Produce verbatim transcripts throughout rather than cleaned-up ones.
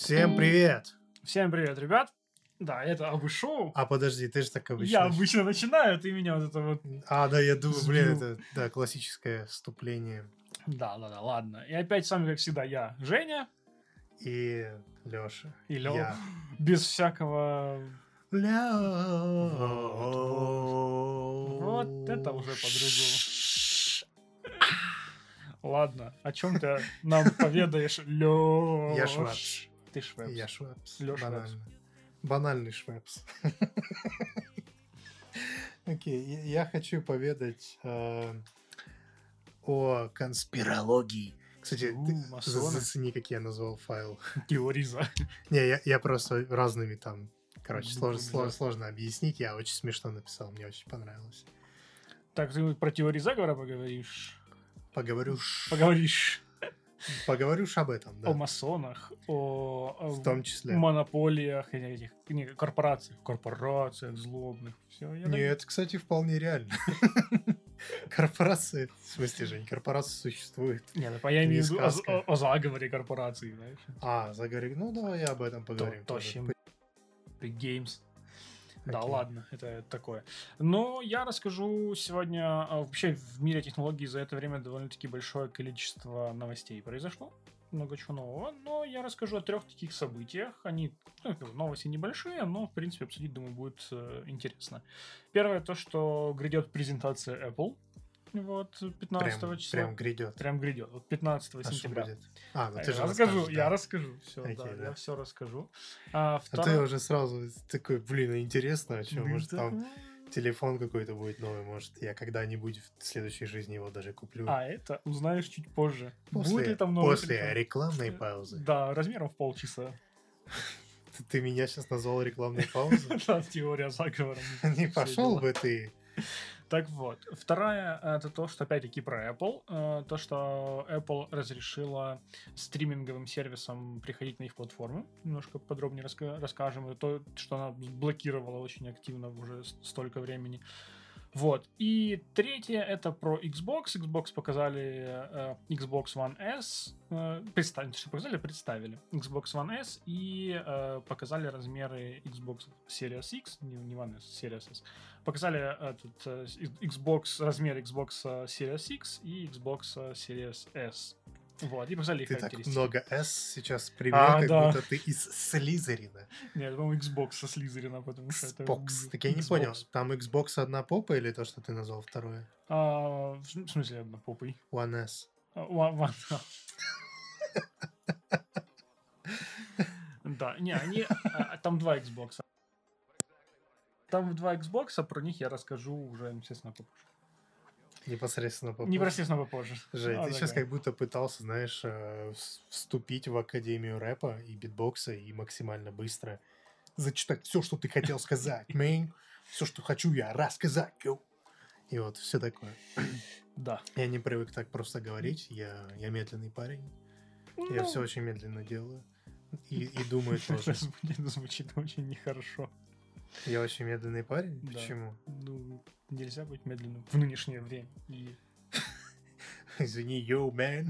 Всем привет! Всем привет, ребят! Да, это Абу Шоу. А подожди, ты же так обычно... Я обычно начинаю, ты меня вот это вот... А, да, я думаю, блин, сбил. это да, классическое вступление. Да, да, да, ладно. И опять с вами, как всегда, я, Женя. И Лёша. И Лё. Я. Без всякого... Ля... Вот, вот. Вот это уже по-другому. Ладно, о чем ты нам поведаешь, Лёш? Я Швепс. Ты Швепс. Я Швепс. Лёш Банально. Банальный Швепс. Окей, я- я хочу поведать э, о конспирологии. Кстати, У, ты масоны. за- зацени, как я назвал файл. Теории за... Не, я, я просто разными там... Короче, Буквами, сложно, сложно, да. сложно объяснить. Я очень смешно написал, мне очень понравилось. Так, ты про теории заговора поговоришь? Поговорю, ш- Поговоришь поговорю ш об этом, да. о масонах, о, о В том числе. монополиях этих не, корпорациях, корпорациях злобных. Все, я Не, это, кстати, вполне реально. Корпорации, в смысле, Жень, корпорации существуют. Нет, ну, я не имею в виду о, сказка. о- о заговоре корпораций, знаешь. А, заговорили. Ну, давай об этом То, поговорим. то, тоже. чем Big Games. Да, Окей. ладно, это такое. Но я расскажу сегодня... а, Вообще в мире технологий за это время довольно-таки большое количество новостей произошло. Много чего нового. Но я расскажу о трех таких событиях. Они, ну, как бы новости небольшие, но, в принципе, обсудить, думаю, будет э, интересно. Первое то, что грядет презентация Apple. Вот, пятнадцатого Прям, числа. прям грядет. Прям грядет. Вот пятнадцатого А что сентября. будет? А, ну А ты я же расскажу, расскажешь, я да. расскажу. Все, Окей, да, да. я все расскажу. А, А второе... ты уже сразу такой, блин, интересно, а что, Ну, может, да. там телефон какой-то будет новый, может, я когда-нибудь в следующей жизни его даже куплю. А это узнаешь чуть позже. После, Будет ли там новый после телефон? рекламной паузы. Да, размером в полчаса. Ты, ты меня сейчас назвал рекламной паузой? Да, теория заговора. Не Все пошел дела. бы ты. Так вот, вторая это то, что опять-таки про Apple. Э, То, что Apple разрешила стриминговым сервисам приходить на их платформу. Немножко подробнее раска- расскажем. И то, что она блокировала очень активно уже с- столько времени. Вот. И третье это про Xbox. Xbox показали э, Xbox One S. Э, представили, что показали, представили. Xbox One S и э, показали размеры Xbox Series X, не, не One S, Series S. Показали этот э, Xbox, размер Xbox э, Series X и Xbox э, Series S. Вот, и показали их Ты так характеристики. много S сейчас привел, А, как да. будто ты из Слизерина. Нет, по-моему, Xbox со Слизерина, потому что это... Xbox. Так я не Xbox. понял, там Xbox одна попа или то, что ты назвал второе? А, в см- в смысле, однопопый? One S. А, One- One- Да, не, они... а, Там два Xbox. Там два Xbox, про них я расскажу уже, естественно, попозже. Непосредственно попозже. Непосредственно попозже. Жень, А, ты сейчас такая. как будто пытался, знаешь, э, вс- вступить в Академию рэпа и битбокса и максимально быстро зачитать все, что ты хотел сказать, мэн. Все, что хочу я рассказать. йоу. И вот все такое. Да. Я не привык так просто говорить. Я, я медленный парень. Я Ну, все очень медленно делаю. И, и думаю тоже. это звучит- звучит очень нехорошо. Я очень медленный парень? Да. Почему? Ну, нельзя быть медленным в нынешнее время. И... Извини, йоу, мэн.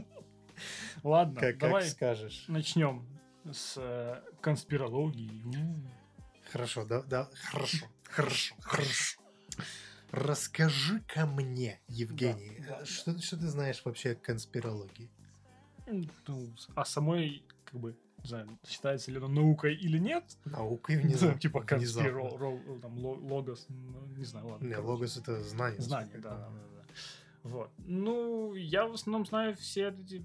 Ладно, Как, как давай скажешь. начнем с э, конспирологии. У. Хорошо, да, да, хорошо, хорошо, хорошо. Расскажи-ка мне, Евгений, Да, да, что, что ты знаешь вообще о конспирологии? Ну, а самой, как бы, не знаю, считается ли это наукой или нет. Наукой Не знаю, внезапно. типа внезапно. конспиро, ро- там, ло- логос, ну, не знаю, ладно. Не, короче. логос это знание. Знание, насколько да, я да, понимаю. да, да. Вот. Ну, я в основном знаю все эти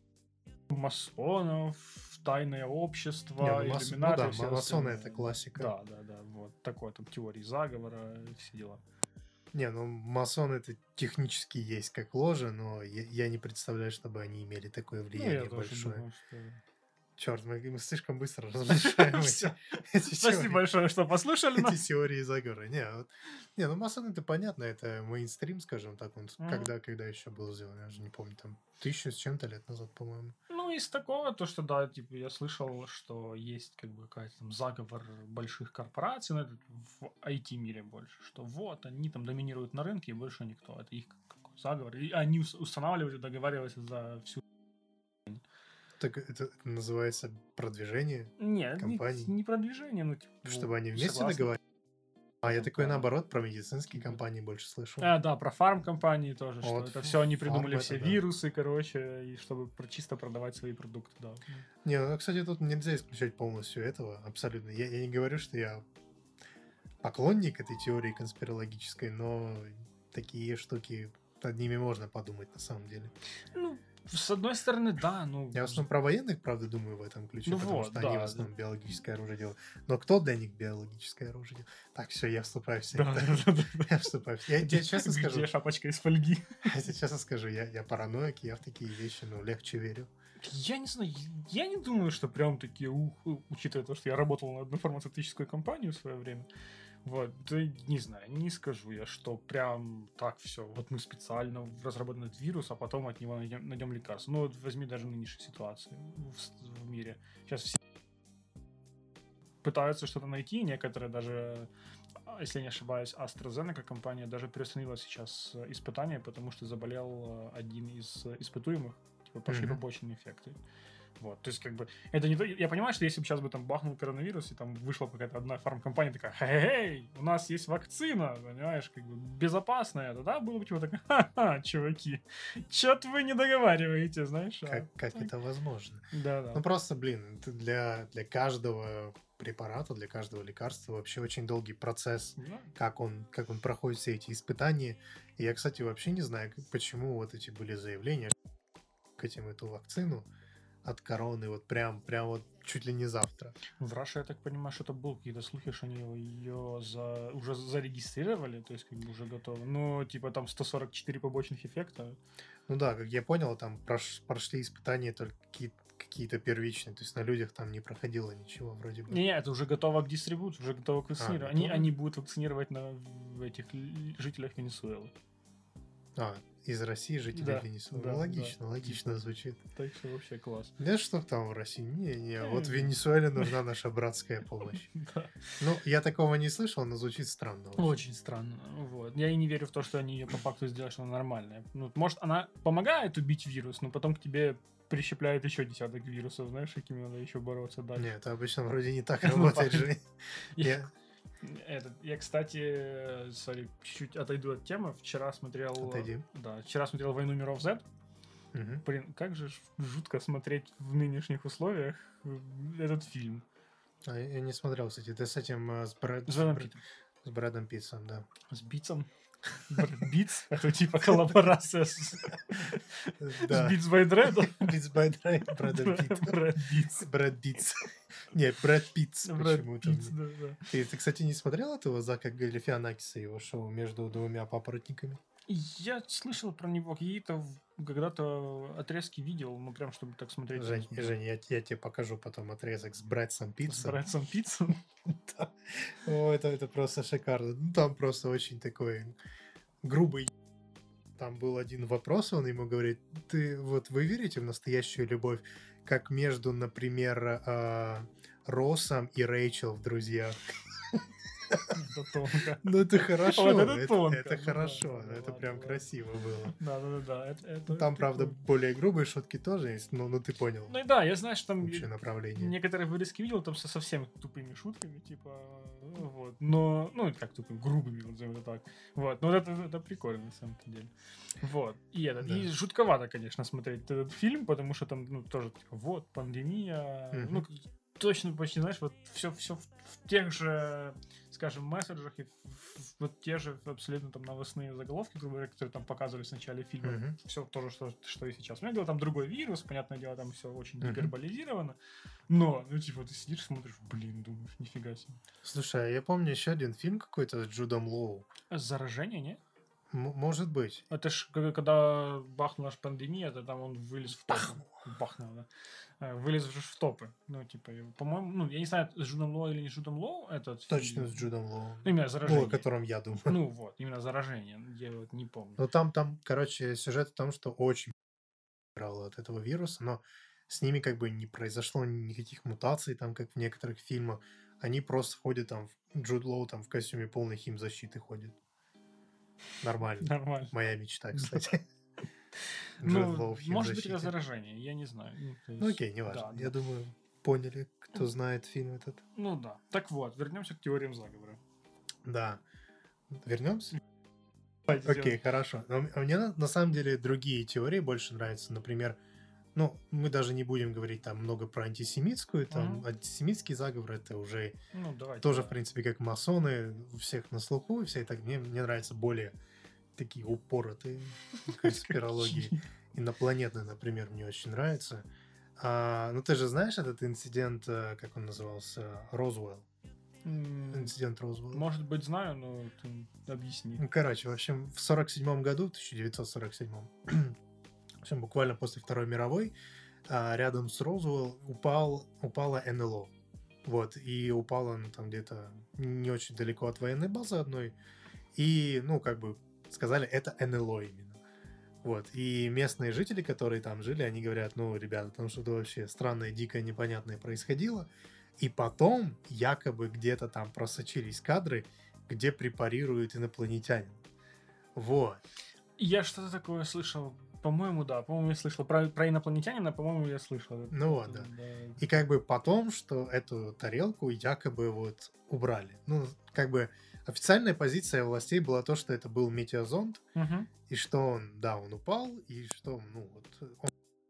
масонов, тайное общество, Не, ну, мас- ну иллюминаты, да, все ма- масоны остальные. это классика. Да, да, да, вот такое там теории заговора, все дела. Не, ну масон это технически есть как ложа, но я, я не представляю, чтобы они имели такое Ну, влияние я тоже большое. думаю, что... Черт, мы, мы слишком быстро размышляем эти, Всё. эти Спасибо теории. большое, что послушали Эти нас. теории заговора. Не, вот- не, ну масоны это понятно, это мейнстрим, скажем так. Он с- Мгм. когда, когда еще был сделан, я уже не помню, там тысячу с чем-то лет назад, по-моему. Ну, из такого, то, что, да, типа, я слышал, что есть, как бы, какая-то там заговор больших корпораций, ну, это в ай ти-мире больше, что вот, они там доминируют на рынке, и больше никто. Это их какой заговор. И они ус- устанавливают и договариваются за всю... То Так это называется продвижение Нет, не, компаний? не продвижение, ну, типа, Чтобы ну, они вместе согласен. договаривались? А я Ну, такой, да. наоборот, про медицинские Типа. компании больше слышал. А, да, про фарм-компании тоже, что Вот это ф- все они придумали фарм все это да. вирусы, короче, и чтобы про- чисто продавать свои продукты, да. Не, ну, кстати, тут нельзя исключать полностью этого, абсолютно. Я, я не говорю, что я поклонник этой теории конспирологической, но такие штуки, над ними можно подумать на самом деле. Ну, с одной стороны, да, ну... Я в основном про военных, правда, думаю в этом ключе, Ну потому вот, что они в да, основном биологическое оружие делают. Но кто для них биологическое оружие делает? Так, все, я вступаю в Да, сектор. да, да, да. Я вступаю в... Я тебе честно скажу, Где шапочка из фольги? я тебе честно скажу, я, я параноик, я в такие вещи, ну, легче верю. Я не знаю, я не думаю, что прям такие, ух, учитывая то, что я работал на одну фармацевтическую компанию в свое время. Вот, да, не знаю, не скажу я, что прям так все. Вот мы специально разработали этот вирус, а потом от него найдем, найдем лекарство. Ну, вот возьми даже нынешнюю ситуацию в, в мире. Сейчас все пытаются что-то найти, некоторые даже, если не ошибаюсь, AstraZeneca компания даже приостановила сейчас испытания, потому что заболел один из испытуемых, типа пошли Мгм. побочные эффекты. Вот, то есть, как бы, это не то... Я понимаю, что если бы сейчас бы там бахнул коронавирус, и там вышла какая-то одна фармкомпания такая, хей-хей, у нас есть вакцина, понимаешь, как бы, безопасная, тогда было бы типа так, ха-ха, чуваки, чё-то вы не договариваете, знаешь? а Как, как так- это возможно? Да-да. Ну, просто, блин, это для, для каждого препарата, для каждого лекарства вообще очень долгий процесс, Да. как он, как он проходит все эти испытания. И я, кстати, вообще не знаю, как- почему вот эти были заявления к этим эту вакцину от короны вот прям, прям вот чуть ли не завтра. В Раше, я так понимаю, что это был какие-то слухи, что они ее за... уже зарегистрировали, то есть как бы уже готовы. Ну, типа там сто сорок четыре побочных эффекта. Ну да, как я понял, там прош- прошли испытания только какие- какие-то первичные, то есть на людях там не проходило ничего вроде бы. Не, это уже готово к дистрибуции, уже готово к вакцинированию. они, готово? они будут вакцинировать на в этих л- жителях Венесуэлы. А, из России жители Да, Венесуэлы. да, логично, да. логично Типа. звучит. Так что вообще класс. Да что там в России? Не-не, вот в Э. Венесуэле нужна наша братская помощь. Да. Ну, я такого не слышал, но звучит странно. очень. Очень странно. Вот. Я и не верю в то, что они ее по факту сделают, что она нормальная. Ну, может, она помогает убить вирус, но потом к тебе прищепляет еще десяток вирусов, знаешь, какими надо еще бороться дальше. Нет, это обычно вроде не так Ну, работает понятно. же. Я, этот, я, кстати, сори, чуть-чуть отойду от темы. Вчера смотрел... Отойди. Да, вчера смотрел «Войну миров Z». Мгм. Блин, как же ж жутко смотреть в нынешних условиях э, этот фильм. А я не смотрел, кстати. Ты с этим, э, с, Брэд- С с Брэдом Брэд- Питтом. с Брэдом Питтом, да. С Битцем. Битц? Это типа коллаборация с с Да. Beats by Dread. Beats by Dre, Брэда Питта. Брэд Битц. Брэд Питт. Нет, Брэд Питт Брэд почему-то. Питт, да, да. Ты, ты, кстати, не смотрел этого Зака Галифианакиса, его шоу «Между двумя папоротниками»? Я слышал про него какие-то в- когда-то отрезки видел, ну прям чтобы так смотреть. Жень, Жень, я, я тебе покажу потом отрезок с Брэдсом С Питтом. Брэдсом Питтом. Да. О, это, это просто шикарно. Ну, там просто очень такой грубый. Там был один вопрос, он ему говорит, ты вот вы верите в настоящую любовь, как между, например, а, Россом и Рэйчел в «Друзьях»? Это тонко. Ну это хорошо, Вот это это, тонко. это Ну хорошо, да, да, это ладно, прям ладно. красиво было. Да, да, да, да. это- это Там, правда, прикольно. более грубые шутки тоже есть, но ну ты понял Ну и да, я знаю, что там общее направление. некоторые вырезки видел там со совсем тупыми шутками, типа, ну, вот, но, ну, как тупыми, грубыми, вот назовем это так, вот, но это, это прикольно, на самом деле, вот, и этот, Да. и жутковато, конечно, смотреть этот фильм, потому что там, ну, тоже, типа, вот, пандемия, Мгм. ну, точно, почти, знаешь, вот, все, все в, в тех же, скажем, месседжах и в, в- вот те же абсолютно там новостные заголовки, грубо говоря, которые там показывали в начале фильма, Мгм. все то же, что, что и сейчас. У меня дело там другой вирус, понятное дело, там все очень Мгм. гиперболизировано. Но, ну, типа, ты сидишь, смотришь, блин, думаешь, нифига себе. Слушай, а я помню еще один фильм какой-то с Джудом Лоу. Заражение, не? М- может быть. Это ж к- когда бахнула ж пандемия, то там он вылез в топы. Бахнул, да. Э, Вылез же в топы. Ну, типа, и, по-моему, ну, я не знаю, с Джудом Лоу или не с Джудом Лоу этот Точно фильм. с Джудом Лоу. Ну, именно Ну, заражение. о котором я думаю. Ну, вот, именно заражение. Я вот не помню. Ну, там, там, короче, сюжет в том, что очень умирало от этого вируса, но с ними как бы не произошло никаких мутаций, там, как в некоторых фильмах. Они просто ходят там, в- Джуд Лоу там в костюме полной химзащиты ходит. Нормально. Нормально. Моя мечта, кстати. Ну, Лоу в может быть, это химзащите. заражение, я не знаю. Ну, то Ну есть, окей, неважно. да, Я да. думаю, поняли, кто знает фильм этот. Ну да. Так вот, вернемся к теориям заговора. Да. Вернемся? Давайте Окей, сделаем. хорошо. Но м- а мне на, на самом деле другие теории больше нравятся. Например, ну, мы даже не будем говорить там много про антисемитскую. Там Мгм. антисемитский заговор это уже Ну, давайте, тоже, в да. принципе, как масоны, у всех на слуху, и все так. Мне, мне нравятся более такие упоротые конспирологии. Инопланетные, например, мне очень нравится. А, ну, ты же знаешь этот инцидент, э, как он назывался, Розуэлл? М, Инцидент Розуэлла. Может быть, знаю, но ты объясни. Ну, короче, в общем, в сорок седьмом году, тысяча девятьсот сорок седьмом, в общем, буквально после Второй мировой, а, рядом с Розуэлл упал, упала эн эл о. Вот, и упала она там где-то не очень далеко от военной базы одной. И, ну, как бы сказали, это эн эл о именно. Вот, и местные жители, которые там жили, они говорят, ну, ребята, там что-то вообще странное, дикое, непонятное происходило. И потом якобы где-то там просочились кадры, где препарируют инопланетянин. Вот. Я что-то такое слышал. По-моему, да. По-моему, я слышал. Про, про инопланетянина, по-моему, я слышал. Ну вот, Это, да. И как бы потом, что эту тарелку якобы вот убрали. Ну, как бы официальная позиция властей была то, что это был метеозонд, Мгм. и что он, да, он упал, и что, ну, вот он,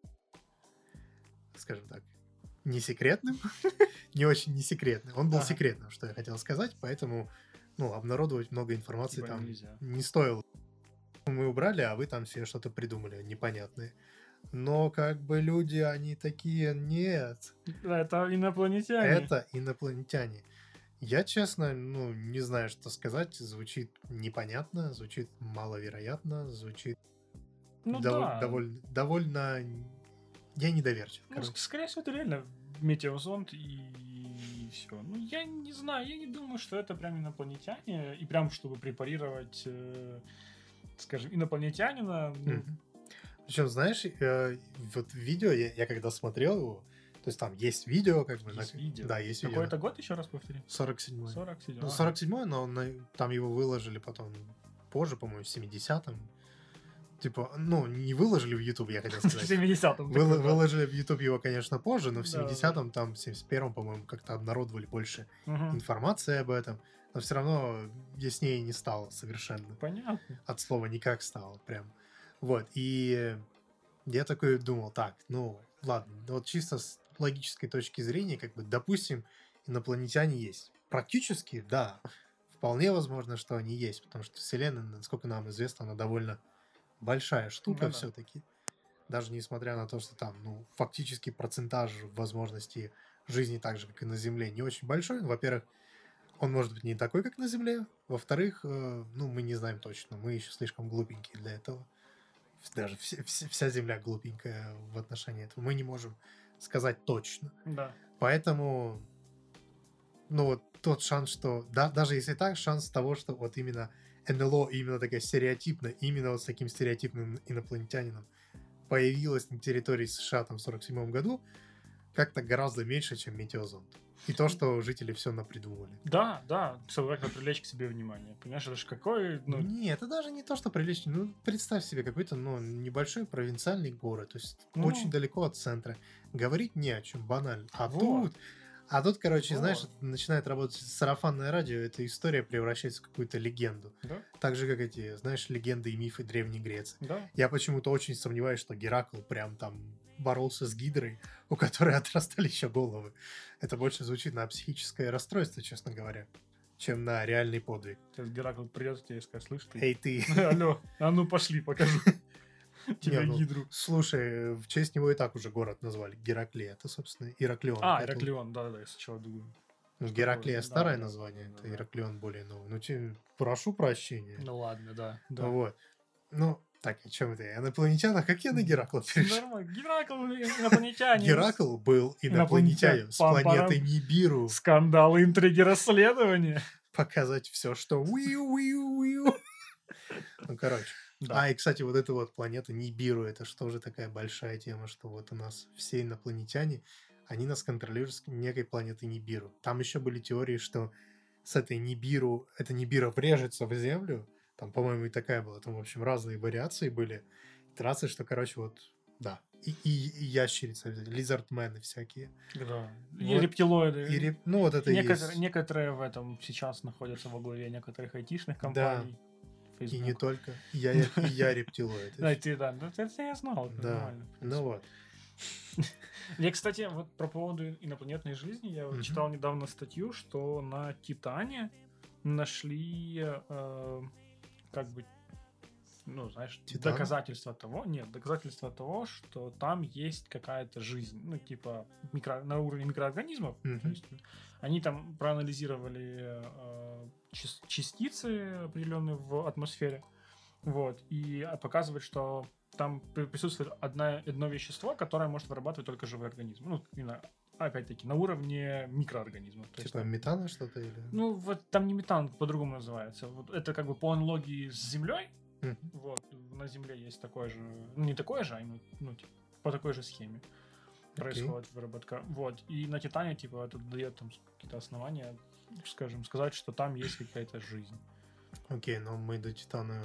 скажем так, не секретным, не очень не секретным. Он был Ага. секретным, что я хотел сказать, поэтому, ну, обнародовать много информации Типа там нельзя. не стоило. Мы убрали, а вы там себе что-то придумали непонятное. Но как бы люди, они такие, нет, Это инопланетяне. это инопланетяне. Я, честно, ну, не знаю, что сказать. Звучит непонятно, звучит маловероятно, звучит Ну дов- да. довольно, довольно... Я недоверчив, Ну, короче. ск- скорее всего, это реально метеозонд и все. Ну, я не знаю, я не думаю, что это прям инопланетяне. И прям, чтобы препарировать, э, скажем, инопланетянина, ну, Причем, знаешь, э, вот видео, я, я когда смотрел его, то есть там есть видео, как бы... есть на- видео. Да, есть видео. Какой это год, еще раз повтори? сорок седьмой. сорок седьмой. Ну, сорок седьмой, но на- там его выложили потом позже, по-моему, в семидесятом. Типа, ну, не выложили в YouTube, я хотел В сказать. семидесятом. Выло- такой, да. Выложили в YouTube его, конечно, позже, но в Да, семидесятом, там, в семьдесят первом, по-моему, как-то обнародовали больше Мгм. информации об этом. Но все равно яснее не стало совершенно. Понятно. От слова никак стало прям. Вот, и я такой думал, так, ну, ладно, вот чисто с логической точки зрения, как бы, допустим, инопланетяне есть. Практически, да, вполне возможно, что они есть, потому что Вселенная, насколько нам известно, она довольно большая штука Ну да. все-таки. Даже несмотря на то, что там, ну, фактически процентаж возможностей жизни так же, как и на Земле, не очень большой. Во-первых, он может быть не такой, как на Земле. Во-вторых, э, ну, мы не знаем точно. Мы еще слишком глупенькие для этого. Даже вся, вся- вся Земля глупенькая в отношении этого. Мы не можем сказать точно. Да. Поэтому, ну, вот тот шанс, что... Да, даже если так, шанс того, что вот именно эн эл о, именно такая стереотипная, именно вот с таким стереотипным инопланетянином появилась на территории США там в сорок седьмом году, как-то гораздо меньше, чем метеозонд. И то, что жители все напридумывали. Да, да, чтобы как-то привлечь к себе внимание. Понимаешь, это же какой, ну, Не, это даже не то, что прилично. Ну, представь себе какой-то, ну, небольшой провинциальный город, то есть Ну. очень далеко от центра. Говорить не о чем, банально. А Вот. тут, а тут, короче, Вот. знаешь, начинает работать сарафанное радио, эта история превращается в какую-то легенду. да, Так же, как эти, знаешь, легенды и мифы Древней Греции. да. Я почему-то очень сомневаюсь, что Геракл прям там боролся с Гидрой, у которой отрастали еще головы. Это больше звучит на психическое расстройство, честно говоря, чем на реальный подвиг. Сейчас Геракл придет к тебе и скажет, слышь, ты... Эй, ты! Алло, а ну пошли, покажу тебе Не, ну, гидру. Слушай, в честь него и так уже город назвали. Гераклия. Это, собственно, Ираклион. А, Это- Ираклион, да-да-да, я сначала думаю. ну, что Гераклия такое? старое Да, да, название, да, это да. Ираклион более новый. Ну, тебе прошу прощения. Ну ладно, да. да. Вот. Ну, так, о чем это я? Инопланетянах? Как я на Геракла перешел? Нормально. Геракл инопланетянин. Геракл был инопланетянином с Пам-парам. планеты Нибиру. Скандалы, интриги, расследования. Показать все, что уиу-уиу-уиу. Ну, короче. Да. А, и, кстати, вот эта вот планета Нибиру, это что же такая большая тема, что вот у нас все инопланетяне, они нас контролируют с некой планеты Нибиру. Там еще были теории, что с этой Нибиру, эта Нибира врежется в Землю. Там, по-моему, и такая была. Там, в общем, разные вариации были. трассы, что, короче, вот, да. И, и, и ящерицы, лизардмены всякие. Да. И Вот. рептилоиды. И реп... Ну, вот это и некоторые, есть. некоторые в этом сейчас находятся во главе некоторых айтишных Да. компаний. И Facebook. не только. Я, я, и я рептилоид. Да, ты, да, да, это я знал, это Да. нормально. в Ну вот. Я, кстати, вот про поводу инопланетной жизни, я вот Мгм. читал недавно статью, что на Титане нашли э, как бы, ну, знаешь, Титан? доказательства того, нет, доказательства того, что там есть какая-то жизнь, ну, типа, микро, на уровне микроорганизмов. Мгм. То есть они там проанализировали э, чис- частицы определенные в атмосфере, вот, и показывает, что там при- присутствует одна, одно вещество, которое может вырабатывать только живой организм. Ну, именно, опять-таки, на уровне микроорганизмов. То есть Типа там- метана что-то или... ну, вот там не метан, по-другому называется. Вот это как бы по аналогии с Землей. Мгм. Вот, на Земле есть такое же, ну, не такое же, а именно, ну, типа, по такой же схеме происходит выработка. Вот, и на Титане, типа, это дает там какие-то основания, скажем, сказать, что там есть какая-то жизнь. Окей, но мы до Титана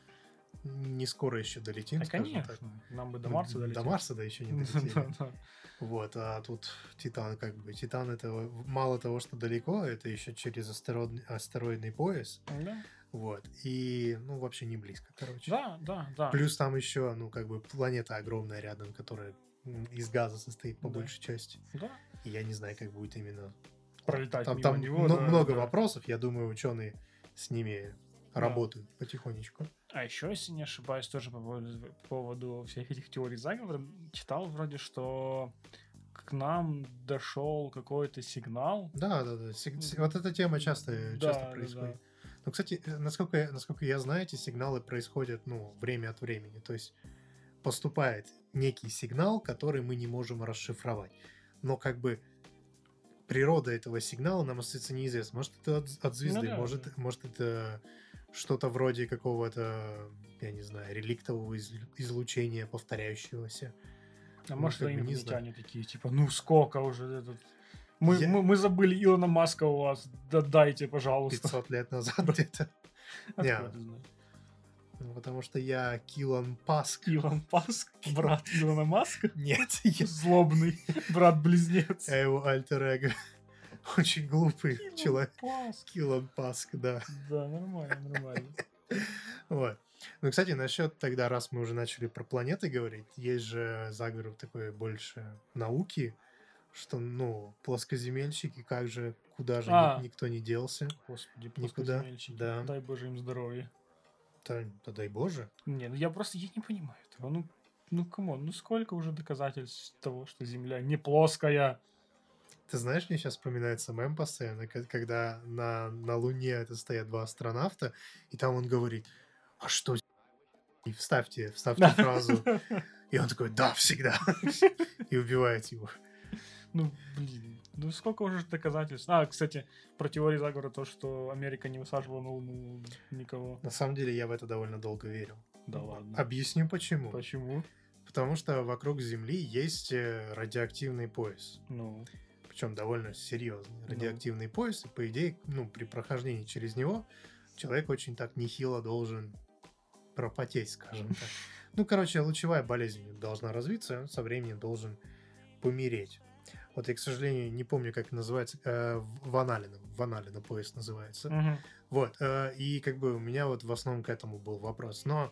не скоро еще долетим, Да, скажем конечно, так. нам бы до Мы Марса До долететь. Марса, да, еще не долетели. Да-да. Вот, а тут Титан как бы. Титан это мало того, что далеко, это еще через астероидный, астероидный пояс. Да. Вот. И, ну, вообще не близко, короче. Да, да, да. Плюс там еще, ну, как бы планета огромная рядом, которая м, из газа состоит по Да. большей части. Да. И я не знаю, как будет именно... Пролетать Там, мимо там него, мно- да, много да. вопросов, я думаю, ученые с ними Да. работают потихонечку. А еще, если не ошибаюсь, тоже по поводу, по поводу всех этих теорий заговора, читал вроде, что к нам дошел какой-то сигнал. Да, да, да. Сиг- с- Вот эта тема часто, Да, часто да, происходит. да. Ну, кстати, э, насколько, я- насколько я знаю, эти сигналы происходят, ну, время от времени. То есть поступает некий сигнал, который мы не можем расшифровать. Но как бы природа этого сигнала нам остается неизвестна. Может, это от, от звезды, Ну да, может, да. может, это что-то вроде какого-то, я не знаю, реликтового из- излучения повторяющегося. А Ну, может, как бы не инопланетяне такие, типа, ну сколько уже этот... Мы, Я- мы, мы забыли Илона Маска у вас, да дайте, пожалуйста. пятьсот лет назад где-то. Не, Откуда ты знаешь? ну, потому что я Килан Паск. Илон Маск, брат Илона Маска, Нет, я, злобный брат-близнец. я его альтер-эго. Очень глупый Илон человек. Маск. Килан Паск, да. Да, нормально, нормально. Вот. Ну, кстати, насчет тогда, раз мы уже начали про планеты говорить, есть же заговор такой больше науки, что, ну, плоскоземельщики, как же, куда же А. ни- никто не делся. Господи, Никуда, плоскоземельщики. да. Дай боже им здоровья. Да, да дай боже. Не, ну я просто я не понимаю этого. Ну, ну камон, ну сколько уже доказательств того, что Земля не плоская? Ты знаешь, мне сейчас вспоминается мем постоянно, ко- когда на, на Луне это стоят два астронавта, и там он говорит, а что, и вставьте, вставьте фразу. И он такой, да, всегда. И убивает его. Ну, блин, ну сколько уже доказательств? А, кстати, про теорию заговора то, что Америка не высаживала на Луну никого. На самом деле я в это довольно долго верил. Да ладно. Объясню почему. Почему? Потому что вокруг Земли есть э, радиоактивный пояс. Ну, Причем довольно серьезный Ну. радиоактивный пояс. И по идее, ну, при прохождении через него человек очень так нехило должен пропотеть, скажем так. Ну, короче, лучевая болезнь должна развиться, и он со временем должен помереть. Вот я, к сожалению, не помню, как это называется. Э, Ван Аллена. Ван Аллена пояс называется. мгм. Вот. э, И как бы у меня вот в основном к этому был вопрос. Но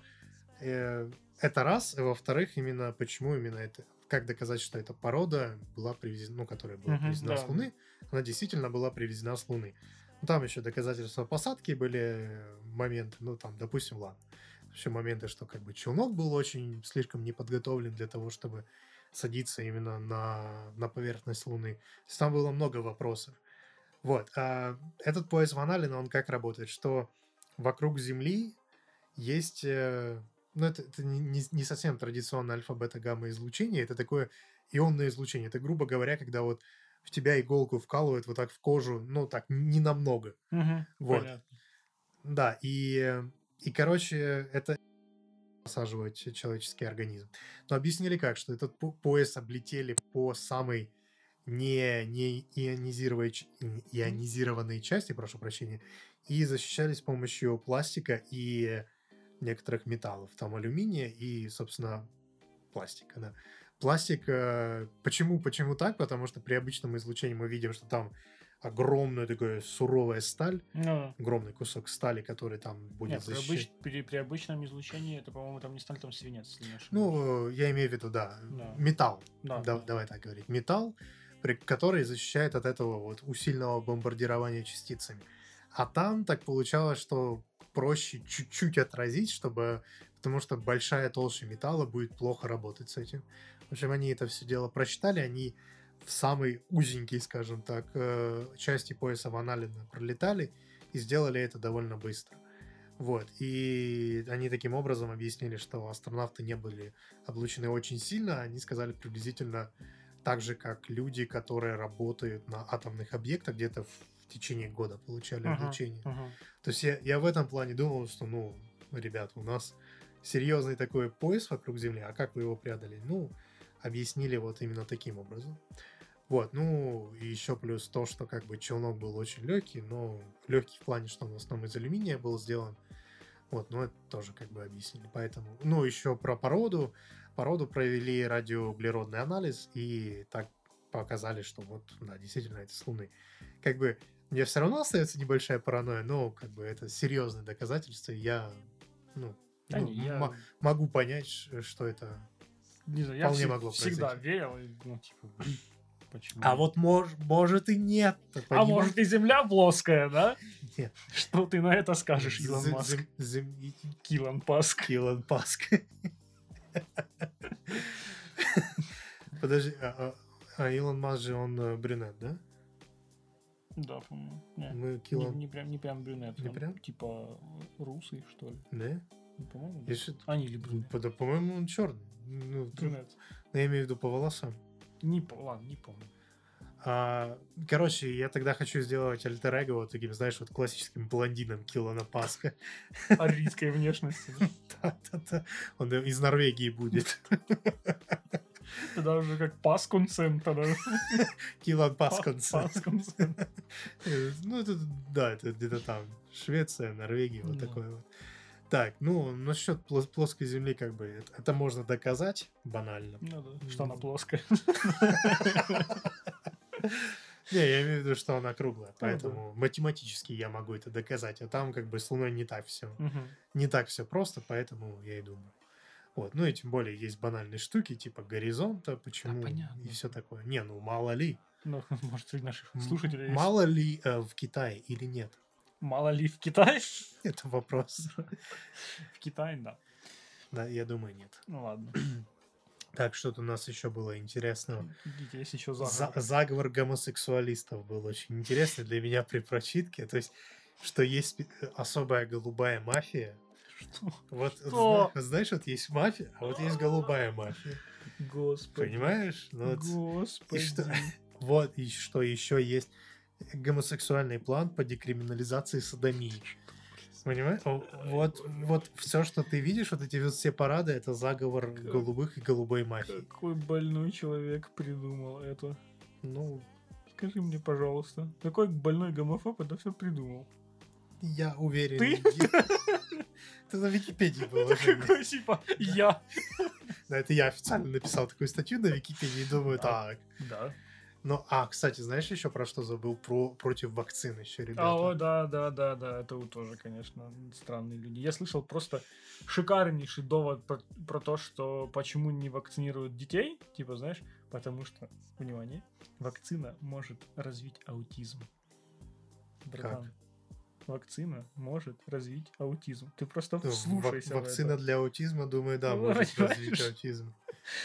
э, это раз. И во-вторых, именно почему именно это... Как доказать, что эта порода была привезена, ну, которая была Мгм, привезена да, с Луны, она действительно была привезена с Луны. Ну, там еще доказательства посадки были, моменты, ну, там, допустим, ладно. Еще моменты, что как бы челнок был очень слишком не подготовлен для того, чтобы садиться именно на, на поверхность Луны. То есть там было много вопросов. Вот. А этот пояс Ван Аллена, он как работает? Что вокруг Земли есть... э, Ну, это, это не, не- не совсем традиционное альфа-бета-гамма излучение, это такое ионное излучение. Это, грубо говоря, когда вот в тебя иголку вкалывают вот так в кожу, ну, так, не намного. Мгм, Вот. понятно. Да, и, э, и, короче, это посаживать человеческий организм. Но объяснили как, что этот по- пояс облетели по самой не, не ионизированной, ч- ионизированной части, прошу прощения, и защищались с помощью пластика и некоторых металлов. Там алюминия и, собственно, пластика, да. Пластик, э, почему, почему так? Потому что при обычном излучении мы видим, что там огромная такая суровая сталь, Ну, огромный кусок стали, который там нет, будет при, обыч- защищен. при, при обычном излучении это, по-моему, там не сталь, там свинец, если не ошибаюсь. Ну, я имею в виду, да, Да. металл. Да, Да- да. Давай так говорить. Металл, при- который защищает от этого вот усиленного бомбардирования частицами. А там так получалось, что проще чуть-чуть отразить, чтобы... Потому что большая толща металла будет плохо работать с этим. В общем, они это все дело просчитали, они в самый узенький, скажем так, э, части пояса Ван Аллена пролетали и сделали это довольно быстро. Вот. И они таким образом объяснили, что астронавты не были облучены очень сильно. Они сказали приблизительно так же, как люди, которые работают на атомных объектах, где-то в, в течение года получали Ага, облучение. ага. То есть я, я в этом плане думал, что, ну, ребят, у нас серьезный такой пояс вокруг Земли, а как вы его преодолели? Ну, объяснили вот именно таким образом. Вот, ну, и еще плюс то, что как бы челнок был очень легкий, но легкий в плане, что он в основном из алюминия был сделан. Вот, ну, это тоже как бы объяснили. Поэтому, ну, еще про породу. Породу провели радиоуглеродный анализ, и так показали, что вот, да, действительно, это с Луны. Как бы, мне все равно остается небольшая паранойя, но, как бы, это серьезное доказательство, и я, ну, Да ну, не, я м- могу понять, ш- что это не знаю, я вполне всег- могло всегда произойти. верил, и, ну, типа, почему? А вот мож, может и нет. А может и Земля плоская, да? Нет. Что ты на это скажешь, Илон Зем- Маск? зем- зем- Килон Паск. Илон Паск. Подожди, а, а- а Илон Маск же он э, брюнет, да? Да, по-моему. Не, Мы не, Килон... не прям, не прям брюнет. Не он прям? Типа русый, что ли. Да? Ну, по-моему, да. Я что- Они или брюнет. по- да, по-моему, он черный. Ну, тут- Брюнет. ну, я имею в виду по волосам. Не, по- ладно, не помню. А, короче, я тогда хочу сделать альтер-эго вот таким, знаешь, вот классическим блондином Килона Паска. Арийской внешности. да. Да-да-да. Он из Норвегии будет. Тогда уже как Паскунсен. Тогда. Килон Па- Пасконсен. Паскунсен. Э, Ну, это, да, это где-то там. Швеция, Норвегия, вот Да. такое вот. Так, ну, насчет плос- плоской земли, как бы, это, это можно доказать банально. Ну да, что она плоская. Не, я имею в виду, что она круглая, да. поэтому математически я могу это доказать, а там как бы с Луной не так все. Мгм. Не так все просто, поэтому я и думаю. Вот, ну и тем более есть банальные штуки, типа горизонта, почему понятно. и все такое. Не, ну мало ли. Ну, может, среди наших М- слушателей есть. Мало ли э, в Китае или нет? Мало ли в Китае? Это вопрос. В Китае, да. Да, я думаю, нет. Ну ладно. Так, что-то у нас еще было интересного. Видите, есть еще За- заговор. заговор гомосексуалистов был очень интересный для меня при прочитке. То есть, что есть спе- особая голубая мафия. Что? Вот, Что? зна- знаешь, вот есть мафия, а вот есть голубая мафия. Господи. Понимаешь? Ну вот, Господи. и что, вот и что еще есть гомосексуальный план по декриминализации содомии. Понимаешь? О, Вот, вот все, что ты видишь, вот эти вот все парады, это заговор голубых и голубой мафии. Какой больной человек придумал это? Ну, Скажи мне, пожалуйста, какой больной гомофоб это все придумал? я уверен. Ты? я- Это на Википедии было. Какой типа я? Да, это я официально написал такую статью на Википедии и думаю, А. так. Да. Ну, а, кстати, знаешь еще про что забыл? Про, против вакцин еще, А, ребята. о, да, да, да, да, это вот тоже, конечно, странные люди. Я слышал просто шикарнейший довод про, про то, что почему не вакцинируют детей, типа, знаешь, потому что, внимание, вакцина может развить аутизм. Братан, вакцина может развить аутизм. Ты просто Ну, вслушайся вак- в вакцина это. для аутизма, думаю, да, Ну, может понимаешь? развить аутизм.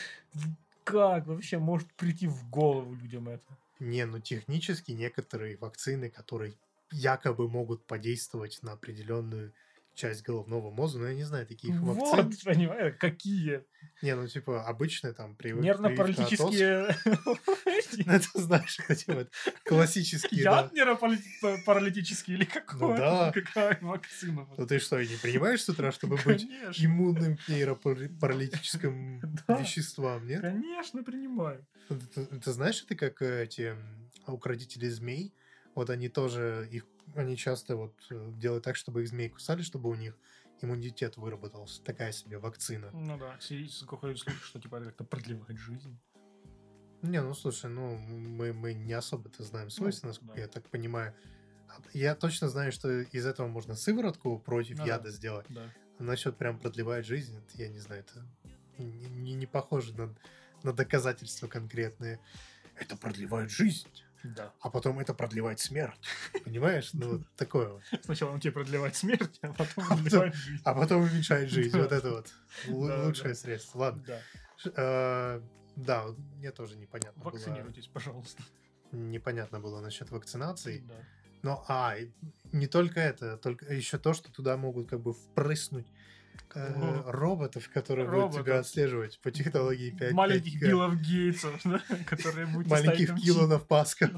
Как вообще может прийти в голову людям это? Не, ну технически некоторые вакцины, которые якобы могут подействовать на определенную часть головного мозга, но я не знаю таких вакцин. Вот, понимаешь, какие Не, ну типа обычные там прививка нервно-паралитические... Ну, это знаешь, эти вот классические, да. Яд нейропаралитический или какой? да. Какая вакцина? Ну ты что, не принимаешь с утра, чтобы быть Конечно, иммунным к нейропаралитическим Да. веществам, нет? конечно, принимаю. Ты, ты знаешь, это как э, эти м, укротители змей, вот они тоже, их, они часто вот э, делают так, чтобы их змеи кусали, чтобы у них иммунитет выработался. Такая себе вакцина. Ну да, какой слух, что типа это как-то продлевает жизнь. Не, ну слушай, ну мы, мы не особо-то знаем свойства, Ну, насколько да. я так понимаю. Я точно знаю, что из этого можно сыворотку против Ну яда да, сделать. да. А насчет прям продлевает жизнь, это, я не знаю, это не, не, не похоже на, на доказательства конкретные. Это продлевает жизнь, Да. а потом это продлевает смерть. Понимаешь? Ну, вот такое вот. Сначала он тебе продлевает смерть, а потом А потом, продлевает жизнь. а потом уменьшает жизнь. Да. Вот это вот лу- Да, лучшее да. средство. Ладно. Да. Ш- э, Да, вот мне тоже непонятно было. Вакцинируйтесь, пожалуйста. Непонятно было насчет вакцинации. Да. Но, а, и не только это, только еще то, что туда могут как бы впрыснуть э, О. роботов, которые будут тебя Роботов. отслеживать по технологии пять Маленьких 5G. Биллов Гейтсов, да, которые будут Маленьких Киллонов Паска.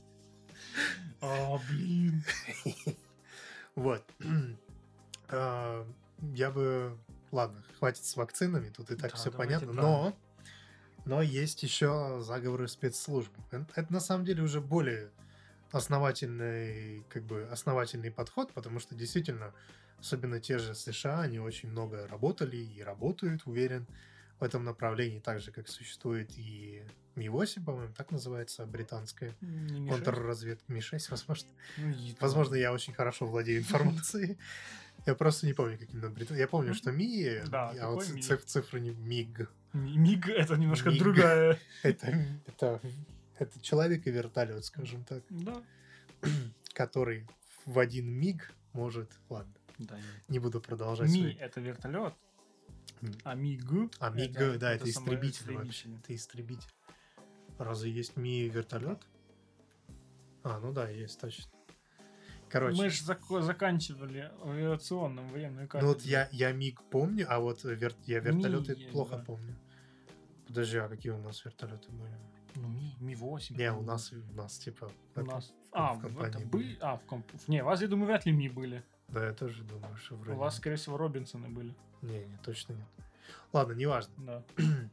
А, блин. Вот. А, Я бы... Ладно, хватит с вакцинами, тут и так Да, все давайте, понятно. да. Но, но есть еще заговоры спецслужб. Это, это на самом деле уже более основательный, как бы, основательный подход, потому что действительно, особенно те же США, они очень много работали и работают, уверен, в этом направлении, так же, как существует и Ми восемь, по-моему, так называется, британская Не Ми шесть? контрразведка. Ми шесть, возможно. Ну, и- Возможно, я очень хорошо владею информацией. Я просто не помню, каким именно британ. Я помню, что Ми, Да, а вот какой Ми? циф- цифры не Миг. Ми- Миг это немножко Миг. другая. Это, это, это человек и вертолет, скажем так, Да. который в один миг может... Ладно, Да. не буду продолжать. Ми свой- это вертолет, М. а Миг А Миг, это- да, это, это самое истребитель вообще. истребитель. Это истребитель. Разве есть Ми вертолет? А, ну да, есть, точно. Короче, Мы же заканчивали авиационным военную ну кафедру. вот я, я Миг помню, а вот вер- я вертолеты Ми, плохо да. помню. Подожди, а какие у нас вертолеты были? Ну, Ми, Ми восемь. Не, у по-моему. нас, у нас типа... У это, нас... в А, в в компании это были. были? А, в комп... Не, у вас, я думаю, вряд ли Ми были. Да, я тоже думаю, что вроде... У вас, скорее всего, Робинсоны были. Не, не, точно нет. Ладно, неважно. Да.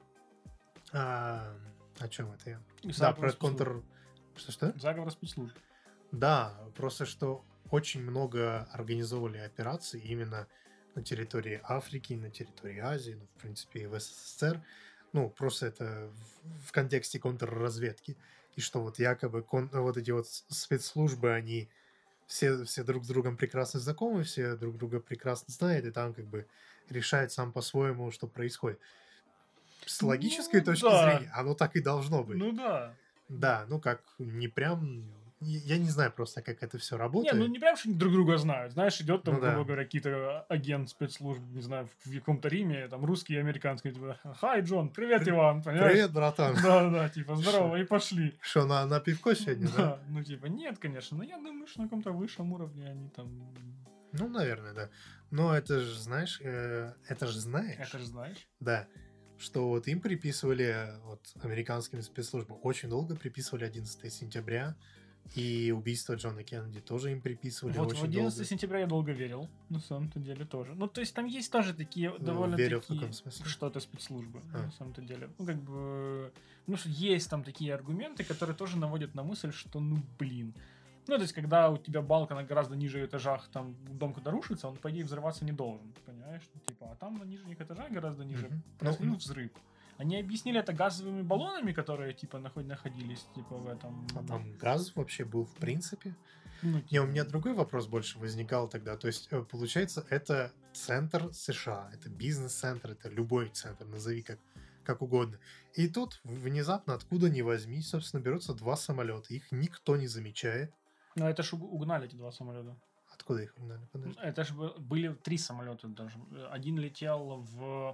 А, о чем это я? И Да, заговор про спецслужб. контр... Что-что? Заговор спецслужб. Да, просто что очень много организовывали операций именно на территории Африки, на территории Азии, ну, в принципе, и в СССР. Ну, просто это в, в контексте контрразведки. И что вот якобы кон- вот эти вот с- спецслужбы, они все, все друг с другом прекрасно знакомы, все друг друга прекрасно знают, и там как бы решают сам по-своему, что происходит. С логической Ну, точки да. зрения, оно так и должно быть. Ну да. Да, ну как, не прям... Я не знаю просто, как это все работает. Не, ну не прям, что они друг друга знают. Знаешь, идет там, Ну да. грубо говоря, какие-то агент спецслужб, не знаю, в каком-то Риме, там русский и американский, типа, хай, Джон, привет, При- Иван, понимаешь? Привет, братан. Да, да, типа, здорово, и пошли. Что, на, на пивко сегодня, да? Да, ну типа, нет, конечно, но я думаю, что на каком-то высшем уровне они там... Ну, наверное, да. Но это же, знаешь, э, это же знаешь, Это же знаешь. да, что вот им приписывали, вот американским спецслужбам, очень долго приписывали одиннадцатое сентября, и убийство Джона Кеннеди тоже им приписывали Вот в очень одиннадцатое долго. сентября я долго верил, на самом-то деле тоже. Ну, то есть там есть тоже такие Ну, довольно верил в такие... каком смысле? Что это спецслужбы, А. на самом-то деле. Ну, как бы... Ну, что есть там такие аргументы, которые тоже наводят на мысль, что, ну, блин. Ну, то есть, когда у тебя балка на гораздо ниже этажах, там, дом когда рушится, он, по идее, взрываться не должен, понимаешь? Ну, типа, а там на нижних этажах гораздо ниже Мгм. произошел Ну, взрыв. Они объяснили это газовыми баллонами, которые, типа, наход- находились, типа, в этом... А там газ вообще был в принципе? Ну, Не, типа, у меня другой вопрос больше возникал тогда. То есть, э, получается, это центр США, это бизнес-центр, это любой центр, назови как, как угодно. И тут внезапно, откуда ни возьми, собственно, берутся два самолета. Их никто не замечает. Ну, это ж уг- угнали эти два самолета. Откуда их угнали? Подожди. Это же были три самолета даже. Один летел в...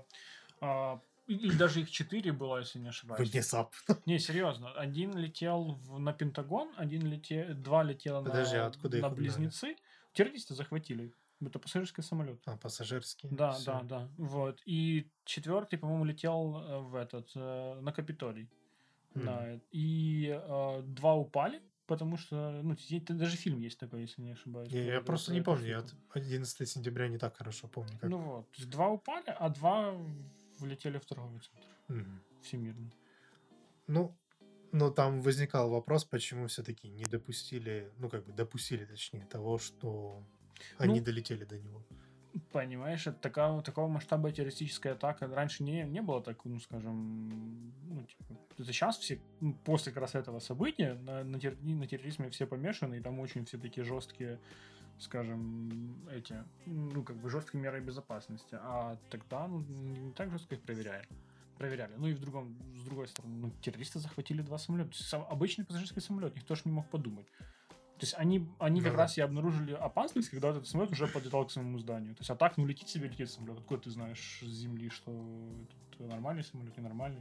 а, или даже их четыре было, если не ошибаюсь. Внезапно. Не, серьезно. Один летел в- на Пентагон, один летел, два летело Подожди, а на, откуда их на угнали? Близнецы. Террористы захватили их. Это пассажирский самолет. А, пассажирские. Да, Всё. да, да. Вот. И четвертый, по-моему, летел э, в этот, э, на Капитолий. Мгм. Да. И э, два упали, потому что, ну, е- даже фильм есть такой, если не ошибаюсь. Я, про я эту- просто про не эту помню. Я штуку. вот одиннадцатое сентября не так хорошо помню. Как... Ну вот. То есть два упали, а два влетели в торговый центр Мгм. всемирный. Ну, но там возникал вопрос, почему все-таки не допустили, ну, как бы допустили, точнее, того, что они Ну, долетели до него. Понимаешь, это такого, такого масштаба террористическая атака раньше не, не было так, ну, скажем, ну, типа, это сейчас все, ну, после как раз этого события на, на, терр- на терроризме все помешаны, и там очень все такие жесткие, скажем, эти, ну, как бы жесткие меры безопасности, а тогда, ну, не так жестко их проверяли. Проверяли. Ну и в другом, с другой стороны, ну, террористы захватили два самолета. То есть, сам- обычный пассажирский самолет, никто же не мог подумать. То есть они, они как Ну, раз и обнаружили опасность, когда этот самолет уже подлетал к самому зданию. То есть, а так, ну, летит себе, летит самолет. Откуда ты знаешь с земли, что это нормальный самолет, ненормальный?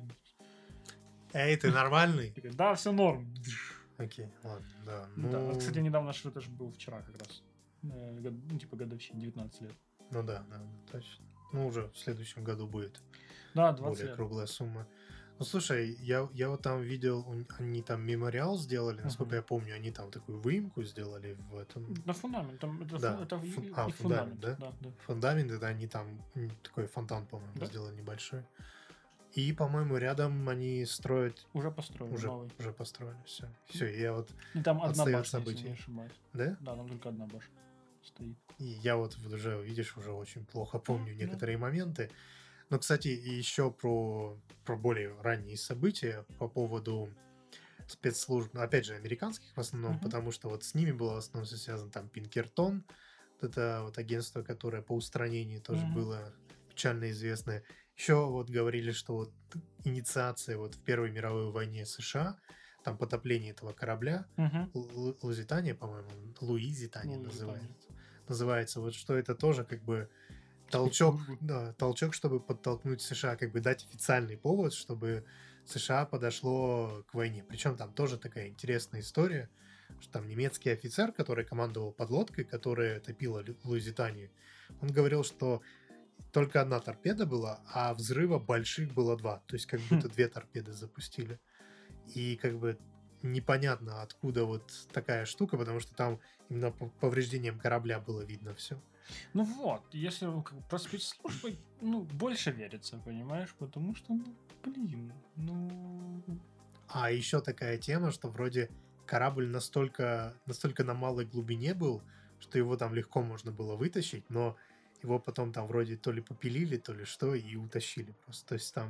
эй, ты нормальный? Такой, да, все норм. Окей, ладно, да. Да, Ну, вот, кстати, недавно, что это же был вчера как раз. Э, год- Ну, типа, годовщина, девятнадцать лет. ну да, да, точно. Ну, уже в следующем году будет Да, двадцать более лет. круглая сумма. Ну, слушай, я, я вот там видел, у- они там мемориал сделали, насколько Мгм. я помню, они там такую выемку сделали в этом... На фундамент, там, это, Да, фу- это и- фун- и- а, их фундамент, фундамент. да? Да, да. Фундамент, это они там м, такой фонтан, по-моему, Да. сделали небольшой. И, по-моему, рядом они строят, Уже построили уже, новый. уже построили, все. Все, я вот, И там одна отстаю от башня, если событий. не ошибаюсь. да? Да, там только одна башня стоит. И я вот вот уже, видишь, уже очень плохо помню Ну, некоторые моменты. Но, кстати, и еще про, про более ранние события по поводу спецслужб, ну, опять же, американских в основном, Мгм. потому что вот с ними было в основном все связано там Пинкертон, вот это вот агентство, которое по устранению тоже Мгм. было печально известное. Еще вот говорили, что вот инициация вот в Первой мировой войне США, там потопление этого корабля, Мгм. Лу- Лузитания, по-моему, Луизитания Луизитания. называется. Называется, вот что это тоже как бы толчок, Спецслужбы. да, толчок, чтобы подтолкнуть США, как бы дать официальный повод, чтобы США подошло к войне. Причем там тоже такая интересная история, что там немецкий офицер, который командовал подлодкой, которая топила Лю- Луизитанию, он говорил, что только одна торпеда была, а взрыва больших было два. То есть как будто две торпеды запустили. И как бы непонятно, откуда вот такая штука, потому что там именно по повреждениям корабля было видно все. Ну вот, если ну, как бы про спецслужбы, ну, больше верится, понимаешь? Потому что, ну, блин, ну... А еще такая тема, что вроде корабль настолько, настолько на малой глубине был, что его там легко можно было вытащить, но его потом там вроде то ли попилили, то ли что, и утащили просто. То есть там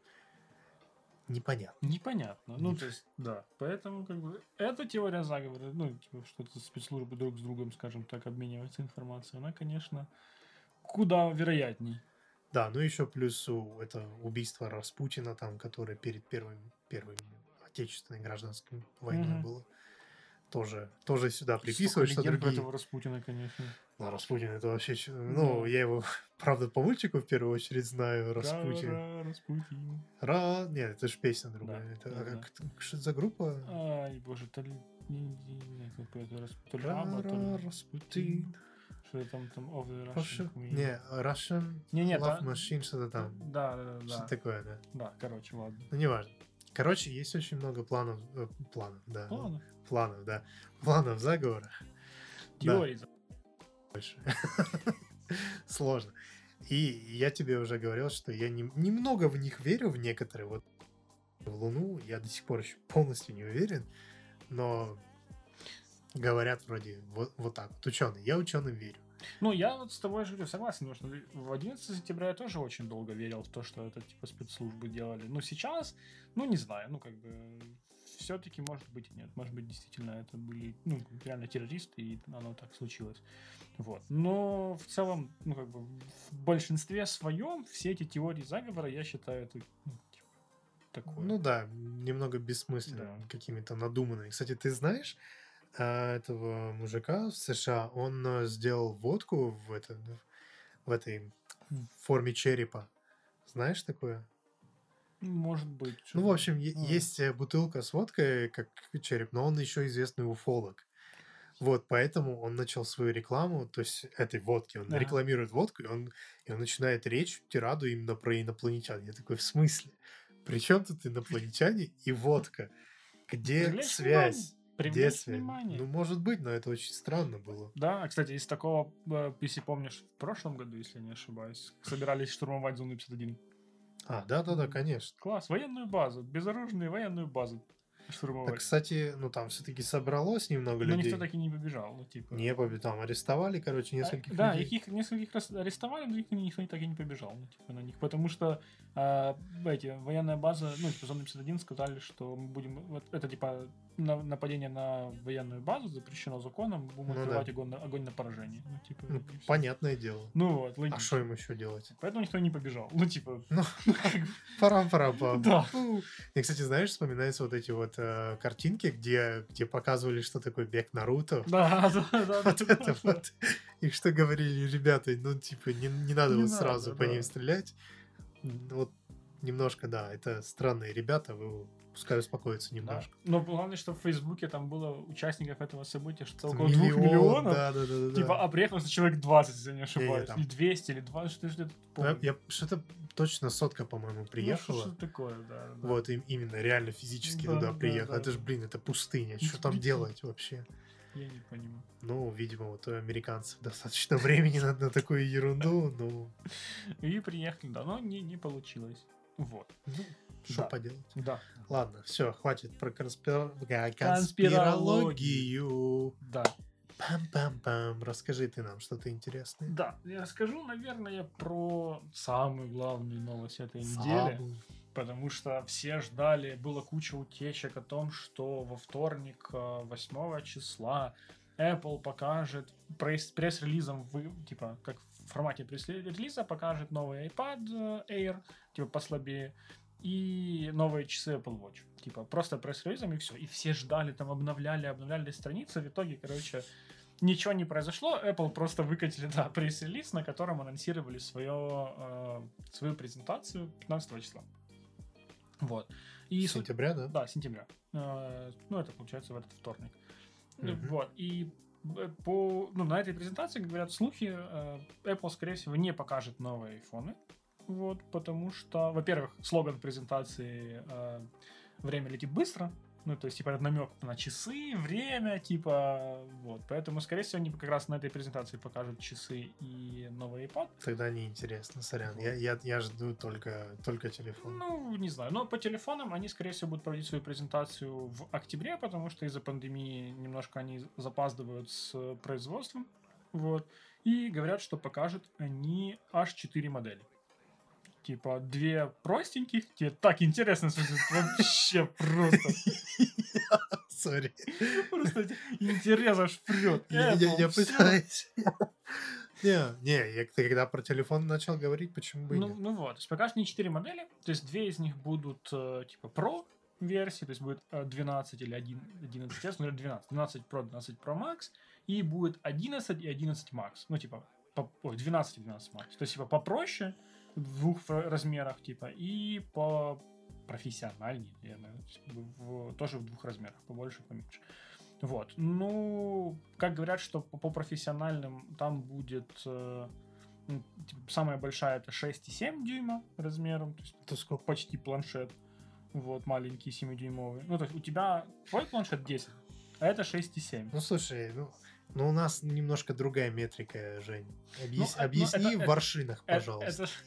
непонятно. Непонятно. Ну, Не- то есть, да. Поэтому, как бы, эта теория заговора, ну, типа, что это спецслужбы друг с другом, скажем так, обмениваются информацией, она, конечно, куда вероятней. Да, ну еще плюс у, это убийство Распутина, там, которое перед первым, первым отечественной гражданской войной Мгм. было. Тоже, тоже сюда Столько приписывают, что легенд про другие... этого Распутина, конечно. Да, Распутин это вообще... чё- Ну, Да. я его, правда, по мультику в первую очередь знаю, Распутин. Ра-ра, Распутин. Ра... Нет, это же песня другая. Да, это, да, а да. как, что это за группа? Ай, боже, то ли... не- не- не, какой-то Рас- то ли Ра, Абба, то ра, ли Распутин. Что там там of the Russian Russian... Queen. Не, Russian Не, нет, Love а- Machine, что-то там. Да, да, да, Что да. такое, да. Да, короче, ладно. Ну, неважно. Короче, есть очень много планов... э, планов, да. ну, Ладно. Планов, да. Планов заговора. Да. Теории. Больше. Сложно. И я тебе уже говорил, что я не- немного в них верю, в некоторые. Вот в Луну я до сих пор еще полностью не уверен, но говорят вроде вот, вот так вот. Ученый. Я ученым верю. Ну, я вот с тобой же говорю, согласен, потому что в одиннадцатое сентября я тоже очень долго верил в то, что это типа спецслужбы делали. Но сейчас, ну, не знаю, ну, как бы, все-таки, может быть, и нет. Может быть, действительно, это были, ну, реально террористы, и оно так случилось. Вот. Но в целом, ну, как бы, в большинстве своем все эти теории заговора, я считаю, это, ну, типа, такое. Ну да, немного бессмысленно, Да. какими-то надуманными. Кстати, ты знаешь а, этого мужика в США? Он а, сделал водку в, это, в этой форме черепа. Знаешь такое? Может быть. Ну, в что-то- общем, е- а. есть э, бутылка с водкой, как череп, но он еще известный уфолог. Вот, поэтому он начал свою рекламу, то есть этой водки. Он Ага. рекламирует водку, и он, и он начинает речь, тираду именно про инопланетян. Я такой, в смысле? При чем тут инопланетяне и водка? Где Привлечь связь? внимание. Где Привлечь связь? внимание. Ну, может быть, но это очень странно было. Да, а, кстати, из такого, э, если помнишь, в прошлом году, если я не ошибаюсь, собирались штурмовать зону пятьдесят один. А, да-да-да, конечно. Класс, военную базу, безоружную военную базу. штурмовать. Так, кстати, ну там все-таки собралось немного Но людей. никто так и не побежал, ну, типа... Не, побе- там арестовали, короче, нескольких А, да, людей. их, их нескольких раз арестовали, но их никто так и не побежал, ну, типа, на них, потому что а, эти, военная база, ну, типа, Зона пятьдесят один сказали, что мы будем, вот это, типа, на- нападение на военную базу запрещено законом, мы будем Ну открывать да. огонь, на, огонь на поражение, ну, типа, Ну, и всё. понятное дело. Ну, вот, А логично. что им еще делать? Поэтому никто не побежал, ну, типа... Ну, как бы, пара-пара-пам. Да. Ну, и, кстати, знаешь, вспоминаются вот эти вот э, картинки, где, где показывали, что такое бег Наруто. Да, да, да, да, Вот да, это да. вот. И что говорили ребята, ну, типа, не, не надо Не вот надо, сразу по да. ним стрелять. Ну, вот немножко, да, это странные ребята, вы пускай успокоятся Да. немножко. Но главное, что в Фейсбуке там было участников этого события, что около Миллион, двух миллионов. Да, да, да, да. Типа, а приехало человек двадцать, если я не ошибаюсь. там- Или двести, или двадцать, что что-то Ну, помню. я, я- что-то точно сотка, по-моему, Ну, приехала. что такое, да. да. Вот, им, именно, реально физически Да, туда да, приехала. да, это же, да. блин, это пустыня. Ну, Что там прикинь. делать вообще? Я не понимаю. Ну, видимо, вот у американцев достаточно времени на, на такую ерунду, ну, И приехали, да, но не, не получилось. Вот. ну что Да. поделать. Да. Ладно, все, хватит про конспир... га- Конспирологию. конспирологию. Да. Пам-пам-пам. Расскажи ты нам что-то интересное. Да. Я расскажу, наверное, про самую главную новость этой недели. Самую. Потому что все ждали, было куча утечек о том, что во вторник, э, восьмого числа, Apple покажет пресс- пресс-релизом, вы, типа, как в формате пресс-релиза, покажет новый iPad э, Air, типа, послабее, и новые часы Apple Watch. Типа, просто пресс-релизом и все. И все ждали, там, обновляли, обновляли страницы. В итоге, короче, ничего не произошло. Apple просто выкатили, да, пресс-релиз, на котором анонсировали свое, э, свою презентацию пятнадцатого числа. Вот. И суть- Сентября, да? Да, сентября. Э, Ну, это получается в этот вторник. Мгм. Вот. И э, по, ну, на этой презентации, как говорят слухи, э, Apple, скорее всего, не покажет новые айфоны. Вот, потому что, во-первых, слоган презентации э, «Время летит быстро». Ну, то есть, типа, намек на часы, время, типа, вот. Поэтому, скорее всего, они как раз на этой презентации покажут часы и новый iPad. Тогда неинтересно, сорян. Вот. Я, я, я жду только, только телефон. Ну, не знаю. Но по телефонам они, скорее всего, будут проводить свою презентацию в октябре, потому что из-за пандемии немножко они запаздывают с производством. Вот. И говорят, что покажут они аж четыре модели. Типа, две простеньких. Тебе так интересно смотреть. Вообще просто. Сори. Просто интерес аж прет. Я, я- я пытаюсь. Не, не, я ты когда про телефон начал говорить, почему бы и Ну, нет? ну вот, то есть покажут не четыре модели, то есть две из них будут э, типа Pro версии, то есть будет э, двенадцать или один, одиннадцать, я смотрю двенадцать, двенадцать Pro, двенадцать Pro Max, и будет одиннадцать и одиннадцать Max, ну типа, по, ой, двенадцать и двенадцать Max, то есть типа попроще, в двух ф- размерах типа, и по профессиональнее, наверное, в- тоже в двух размерах, побольше, поменьше. Вот, ну, как говорят, что по, по профессиональным там будет... э, ну, типа, самая большая это шесть и семь дюйма размером, то есть Это сколько? почти планшет. Вот, маленький семидюймовый. Ну, то есть у тебя твой планшет десять, а это шесть и семь. Ну, слушай, ну, ну у нас немножко другая метрика, Жень. Объяс- Ну, э, ну, объясни это- в это- аршинах, Э- пожалуйста. Это, ж-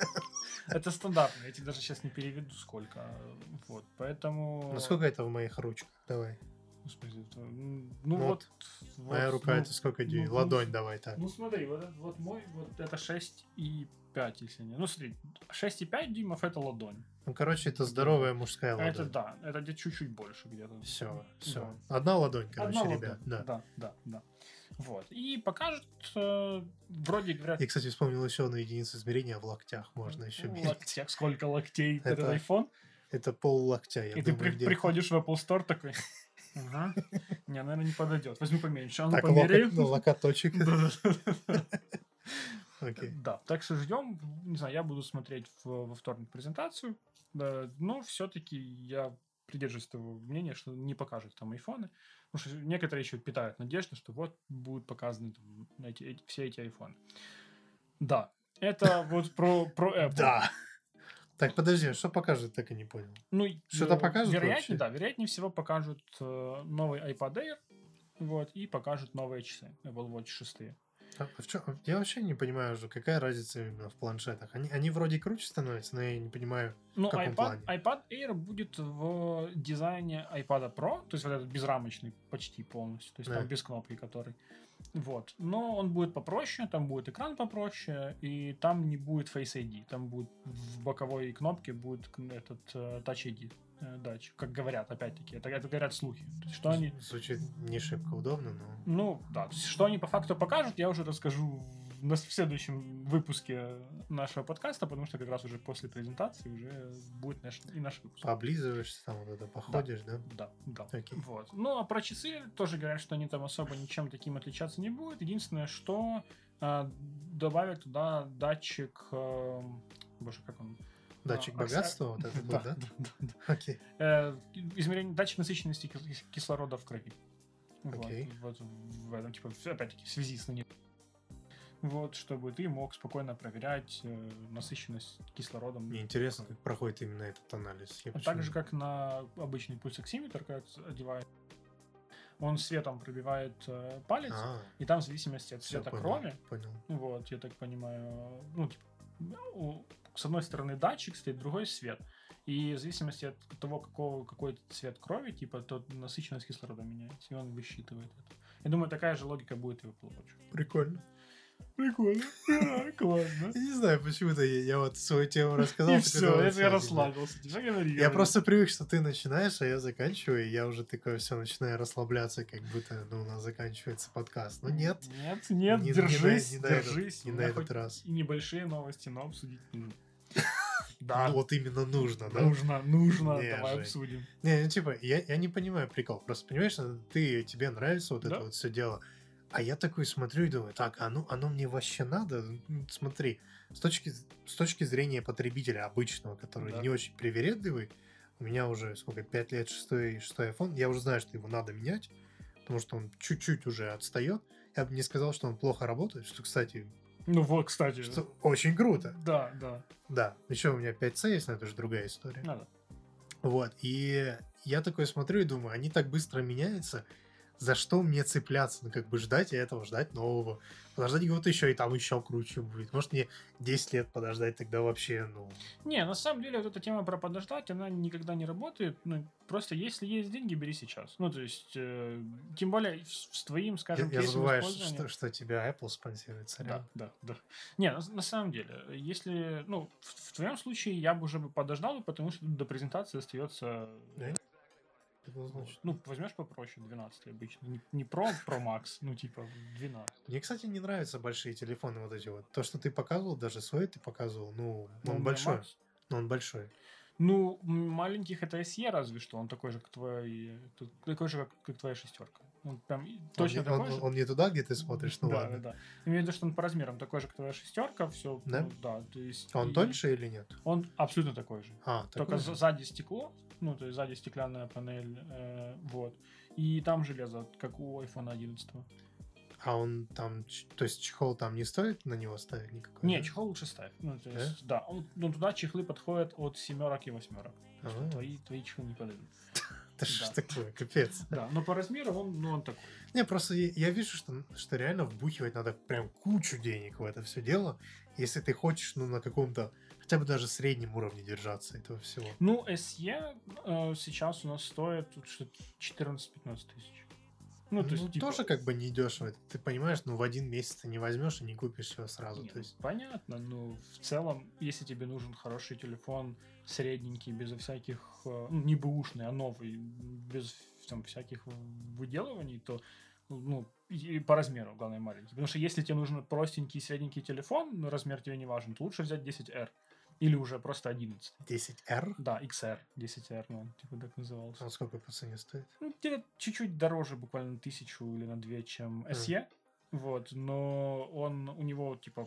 это стандартно, я тебе даже сейчас не переведу сколько. Вот, поэтому... Ну, сколько это в моих ручках? Давай. Ну, в смысле, это, м, Ну ну, вот, вот, Моя рука ну, это сколько ну, дюйм? ну, Ладонь давай так. Ну смотри, вот, этот вот мой, вот это шесть и пять, если не. Ну смотри, шесть и пять дюймов это ладонь. Ну, короче, это здоровая мужская А это ладонь. да, это где чуть-чуть больше где-то. Все, все. Да. Одна ладонь, короче, Одна ребят. ладонь. Да. да, да, да. Вот. И покажут, э, вроде говорят... Я, кстати, вспомнил еще одну единицу измерения в локтях. Можно еще в мерить. локтях, сколько локтей Это этот iPhone. Это пол локтя, я И ты думаю, при- где-то. приходишь в Apple Store такой... Ага. Не, наверное, не подойдет. Возьми поменьше. А ну Так, померяю. локоть, ну, локоточек. Да-да-да. Окей. Да, так что ждем. Не знаю, я буду смотреть в- во вторник презентацию. Да, но все-таки я придерживаюсь того мнения, что не покажут там айфоны. Потому что некоторые еще питают надежду, что вот будут показаны там эти, эти- все эти айфоны. Да, это вот про, про Apple. Да. Так, подожди, а что покажет, так и не понял. Ну, Что-то э, покажут Вероятнее, вообще? да, вероятнее всего покажут э, новый iPad Air, вот, и покажут новые часы Apple Watch шесть. А в чём- Я вообще не понимаю уже, какая разница именно в планшетах. Они, они вроде круче становятся, но я не понимаю, в Ну, каком iPad, плане. iPad Air будет в дизайне iPad Pro, то есть вот этот безрамочный почти полностью, то есть там Да. без кнопки который. Вот. Но он будет попроще, там будет экран попроще, и там не будет Face ай ди, там будет в боковой кнопке будет к- этот э, Touch ай ди э, датчик, как говорят, опять-таки, это, это говорят слухи. То есть, что они, Звучит не шибко удобно, но... ну, да, то есть, что они по факту покажут, я уже расскажу в, на- в следующем выпуске нашего подкаста, потому что как раз уже после презентации уже будет наш, и наш выпуск. Пооблизываешься там, вот это походишь, да? Да, да. Окей. Вот. Ну, а про часы тоже говорят, что они там особо ничем таким отличаться не будут. Единственное, что э, добавят туда датчик... э, боже, как он? Датчик А, богатства вот это будет, да? да, да, да. Окей. Э, измерение, датчик насыщенности кис- кислорода в крови. Вот, Окей. вот в этом, типа, в- опять-таки, в связи с нанесением. Вот, чтобы ты мог спокойно проверять э, насыщенность кислородом. Мне интересно, как проходит именно этот анализ. Я А почему- так же, как на обычный пульсоксиметр, когда одевает, он светом пробивает э, палец, А, и там в зависимости от всё, цвета понял, крови, понял. вот, я так понимаю, ну, типа, у- с одной стороны датчик стоит, другой свет. И в зависимости от того, какого, какой цвет крови, типа, то насыщенность кислорода меняется, и он высчитывает это. Я думаю, такая же логика будет и в Apple Watch. Прикольно. Прикольно. Классно. Я не знаю, почему-то я, я вот свою тему рассказал. И ты все, говорил, я всё, типа, расслабился. Тебе говори, Я говори. просто привык, что ты начинаешь, а я заканчиваю, и я уже такое все начинаю расслабляться, как будто ну, у нас заканчивается подкаст. Но нет, Нет, нет, Не- не держись, на- не на этот- держись. не У на меня этот хоть раз. и небольшие новости, но обсудить нужно. Да, ну, вот именно нужно, да? нужно, нужно, Не, давай Жень. обсудим. Не, ну типа, я, я не понимаю прикол. Просто понимаешь, ты, тебе нравится вот Да. это вот все дело. А я такой смотрю и думаю, так, оно, оно мне вообще надо? Ну, смотри, с точки, с точки зрения потребителя обычного, который Да. не очень привередливый, у меня уже сколько, пять лет, шестой, шестой iPhone, я уже знаю, что его надо менять, потому что он чуть-чуть уже отстает. Я бы не сказал, что он плохо работает, что, кстати, Ну вот, кстати. что очень круто. Да, да. Да, еще у меня пять си есть, но это уже другая история. Надо. Вот, и я такой смотрю и думаю, они так быстро меняются, за что мне цепляться? Ну, как бы ждать и этого, ждать нового. Подождать год еще, и там еще круче будет. Может, мне десять лет подождать, тогда вообще, ну... Не, на самом деле, вот эта тема про подождать, она никогда не работает. Ну, просто если есть деньги, бери сейчас. Ну, то есть, э, тем более, с, с твоим, Я, скажем, я кейсом забываю, использования- что, что тебя Apple спонсирует, сорян. Да, да, да. Не, на, на самом деле, если, ну, в, в твоем случае я бы уже бы подождал, потому что до презентации остается... Да? Это вот. значит. Ну, возьмешь попроще, двенадцать обычно. Не, не Pro, Pro Max, ну, типа, двенадцать. Мне, кстати, не нравятся большие телефоны вот эти вот. То, что ты показывал, даже свой ты показывал, ну, Ну, у он меня большой. Max. Но он большой. Ну, м, маленьких это эс и разве что, он такой же, как твой, т- такой же, как, как твоя шестерка. Он прям и- точно он, не- такой он, же. он не туда, где ты смотришь, ну да, ладно. да, да. Имею в виду, что он по размерам такой же, как твоя шестерка, все. Да? Ну, да, то есть. А он и- тоньше или нет? Он абсолютно такой же. А, Только такой за- же? сзади стекло, ну, то есть сзади стеклянная панель, э, вот. И там железо, как у айфона одиннадцать. А он там, ч- то есть чехол там не стоит на него ставить никакой? Не, да? чехол лучше ставь. Ну, то есть, да, он, ну, туда чехлы подходят от семерок и восьмерок. То есть А. Твои, твои чехлы не подойдут. Это ж да. такое, капец. Да, но по размеру он, ну, он такой. Не, просто я, я вижу, что, что реально вбухивать надо прям кучу денег в это все дело, если ты хочешь, ну, на каком-то, хотя бы даже среднем уровне держаться этого всего. Ну, эс и э, сейчас у нас стоит тут что-то четырнадцать-пятнадцать тысяч. Ну, то Ну, есть, типа, тоже как бы не дешево. Ты понимаешь, ну, в один месяц ты не возьмешь и не купишь его сразу. не, То есть, понятно, но в целом, если тебе нужен хороший телефон, средненький, безо всяких, э, ну, не бэушный, а новый, без там, всяких выделываний, то, ну, и и по размеру, главное, маленький. Потому что если тебе нужен простенький, средненький телефон, но размер тебе не важен, то лучше взять десять эр. Или уже просто одиннадцать. десять эр, Да, икс эр, десять эр, ну, он типа так назывался. он сколько по цене стоит? Ну, где-то чуть-чуть дороже, буквально на тысячу или на две, чем эс и. Вот, но он, у него, типа,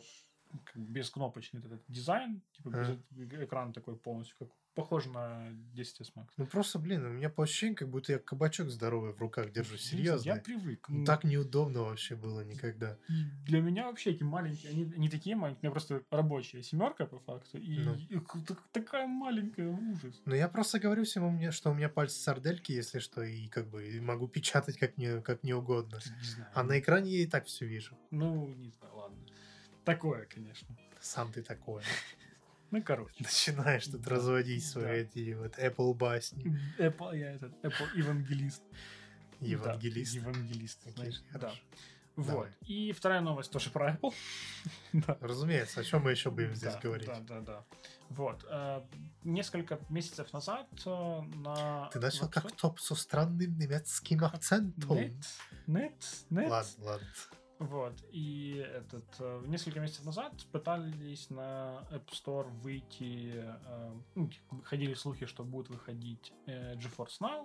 как бы бескнопочный этот дизайн, типа без, А. экран такой полностью, как похож на десять эс Max. Ну просто, блин, у меня по ощущениям, как будто я кабачок здоровый в руках держу. Я не знаю, Серьезно. Я привык. Ну, так неудобно вообще было никогда. И для меня вообще эти маленькие, они не такие маленькие, у меня просто рабочая семерка по факту, и, Ну. и так- такая маленькая, ужас. Ну, я просто говорю всему мне, что у меня пальцы сардельки, если что, и как бы и могу печатать как мне, как мне угодно. Не знаю. А на экране я и так все вижу. Ну, не знаю, ладно. Такое, конечно. Сам ты такой. Ну, короче. Начинаешь тут Да, разводить свои да. эти вот Apple басни. Apple, я этот, Apple евангелист. Евангелист. Да, евангелист, Окей, знаешь. Да. хорошо. Вот. Давай. И вторая новость тоже про Apple. Да. Разумеется, о чем мы еще будем здесь Да, говорить? Да, да, да. Вот. э, Несколько месяцев назад э, на... Ты начал вот как что? топ со странным немецким акцентом. Нет, нет, нет. Ладно, ладно. Вот. И этот э, несколько месяцев назад пытались на App Store выйти, э, ну, типа, ходили слухи, что будут выходить э, GeForce Now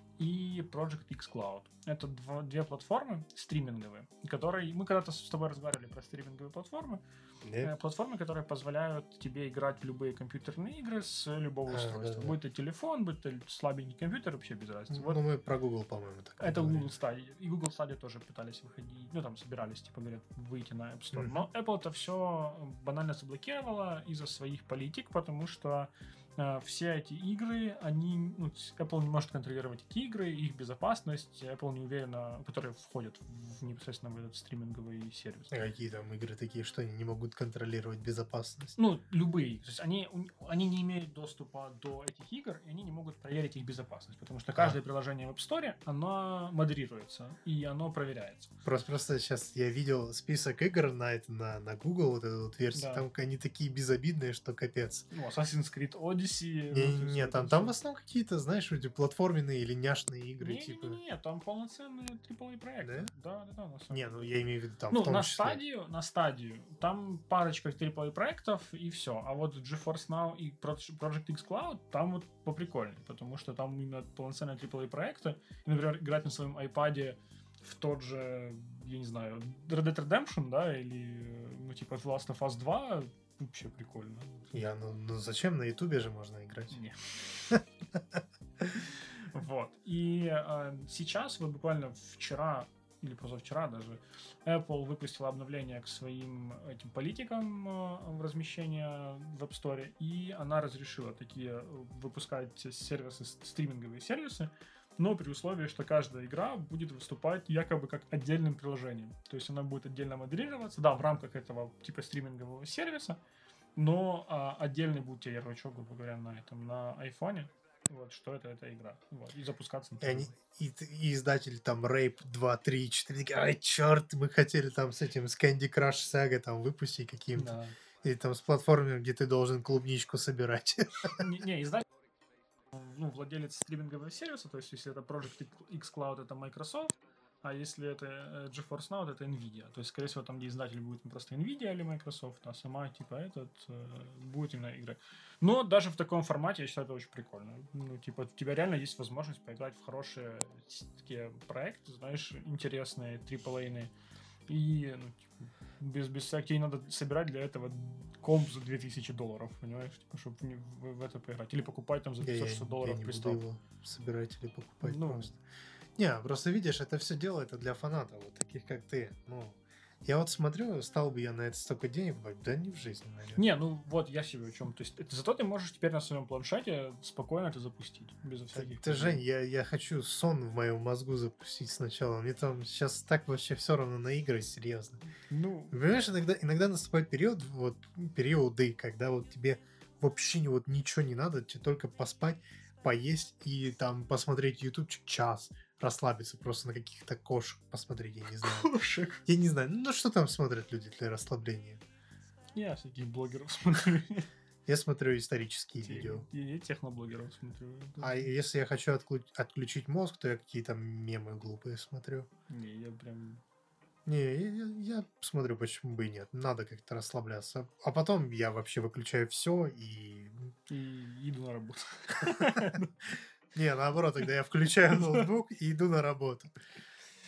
и Project X Cloud. Это дво- две платформы стриминговые, которые... Мы когда-то с тобой разговаривали про стриминговые платформы. Нет? Э, Платформы, которые позволяют тебе играть в любые компьютерные игры с любого А, устройства. да-да. Будь это телефон, будь это слабенький компьютер, вообще без разницы. Вот Ну, мы про Google, по-моему, так это говорили. Google Stadia. И Google Stadia тоже пытались выходить, ну там собирались, типа говорят, выйти на App Store. Мгм. Но Apple это все банально заблокировала из-за своих политик, потому что э, все эти игры, они, ну, с- Apple не может контролировать эти игры, их безопасность, Apple не уверена, которые входят в, непосредственно в этот стриминговый сервис. А какие там игры такие, что они не могут контролировать безопасность? Ну, любые. То есть они, у- они не имеют доступа до этих игр, и они не могут проверить их безопасность, потому что каждое приложение в App Store, оно модерируется, и оно проверяется. Просто, просто сейчас я видел список игр на, это, на, на Google, вот эту вот версию, Да. там они такие безобидные, что капец. Ну, Assassin's Creed Odyssey. Не, ну, то есть не, это там, всё. там в основном какие-то, знаешь, эти платформенные или няшные игры, типа. Не-не-не, там полноценные трипл эй проекты. Да, да, да, на самом Не, деле. ну я имею в виду там Ну, в том на числе. стадию, на стадию, там парочка трипл эй проектов и все. А вот GeForce Now и Pro- Project X Cloud там вот поприкольнее, потому что там именно полноценные трипл эй проекты. И, например, играть на своем iPad в тот же, я не знаю, Red Dead Redemption, да, или, ну, типа The Last of Us два, вообще прикольно. Я, ну, ну зачем? На Ютубе же можно играть. Не. Вот. И э, сейчас, вот буквально вчера или позавчера даже, Apple выпустила обновление к своим этим политикам э, размещения в App Store, и она разрешила такие э, выпускать сервисы, стриминговые сервисы, но при условии, что каждая игра будет выступать якобы как отдельным приложением. То есть она будет отдельно модерироваться, да, в рамках этого типа стримингового сервиса, но а, отдельный будет тебе ярлычок, грубо говоря, на этом, на айфоне, вот, что это эта игра. Вот, и запускаться на И, они, телефоне. и, т- и издатель там Рейп два, три, четыре, такие, ай, черт, мы хотели там с этим, с Candy Crush Saga там выпустить каким-то. Да. Или там с платформами, где ты должен клубничку собирать. Не, не, издатель, ну, владелец стримингового сервиса, то есть если это Project X Cloud, это Microsoft, а если это э, GeForce Now, это Nvidia. То есть, скорее всего, там, где издатель будет не просто Nvidia или Microsoft, а сама, типа, этот э, будет именно играть. Но даже в таком формате, я считаю, это очень прикольно. Ну, типа, у тебя реально есть возможность поиграть в хорошие с- такие проекты, знаешь, интересные, триплейные. И, ну, типа, без, без всяких... Тебе не надо собирать для этого комп за две тысячи долларов, понимаешь? Типа, чтобы в, не- в- в это поиграть. Или покупать там за Я, пятьсот я- шестьдесят я долларов не буду приставку. его собирать или покупать Ну. просто. Не, просто видишь, это все дело это для фанатов, вот таких как ты. Ну, я вот смотрю, стал бы я на это столько денег, брать? Да не в жизни, наверное. Не, ну вот я себе о чем. То есть это, зато ты можешь теперь на своем планшете спокойно это запустить. Без Ты, всяких... ты, Жень, я, я хочу сон в моем мозгу запустить сначала. Мне там сейчас так вообще все равно на игры, серьезно. Ну, Понимаешь, иногда, иногда наступает период, вот периоды, когда вот тебе вообще вот ничего не надо, тебе только поспать, поесть и там посмотреть ютубчик час, расслабиться просто на каких-то кошек посмотреть, я не знаю. кошек. Я не знаю, ну что там смотрят люди для расслабления? Я всяких блогеров смотрю. Я смотрю исторические видео. Я техноблогеров смотрю. А если я хочу отклю- отключить мозг, то я какие-то мемы глупые смотрю. Не, я прям... Не, я, я- я смотрю, почему бы и нет. Надо как-то расслабляться. А потом я вообще выключаю все и... И иду на работу. Не, наоборот, тогда я включаю ноутбук и иду на работу.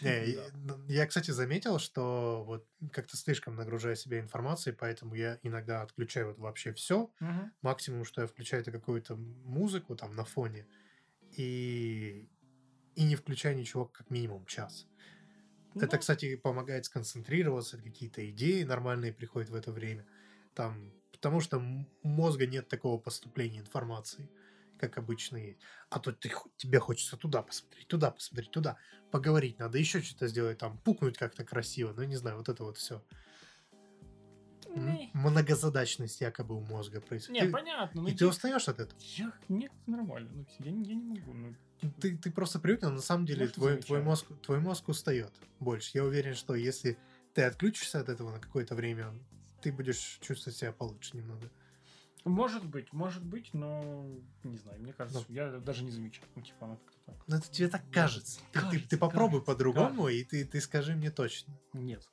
Не, Да. и, ну, я, кстати, заметил, что вот как-то слишком нагружаю себя информацией, поэтому я иногда отключаю вот вообще все. Мгм. Максимум, что я включаю, это какую-то музыку там на фоне и, и не включаю ничего как минимум час. Это, Ну, кстати, помогает сконцентрироваться, какие-то идеи нормальные приходят в это время. Там, потому что м- у мозга нет такого поступления информации, как обычно есть. А то ты, хо- тебе хочется туда посмотреть, туда посмотреть, туда поговорить надо, еще что-то сделать, там, пукнуть как-то красиво, ну, не знаю, вот это вот все. не, Многозадачность якобы у мозга не, происходит. И, понятно, но и ты я, устаешь от этого. я, мне как-то нормально, ну, я, не- я не могу, ну, типа, Ты, ты просто привык, но на самом деле может, и твой, твой, замечаю. мозг, твой мозг устает больше. Я уверен, что если ты отключишься от этого на какое-то время, ты будешь чувствовать себя получше немного. Может быть, может быть, но не знаю, мне кажется, Ну. я даже не замечаю. Ну, типа, она как-то так. Но это тебе так Может, кажется. Ты, ты- кажется, ты попробуй кажется, по-другому, и ты, ты скажи мне точно. Нет.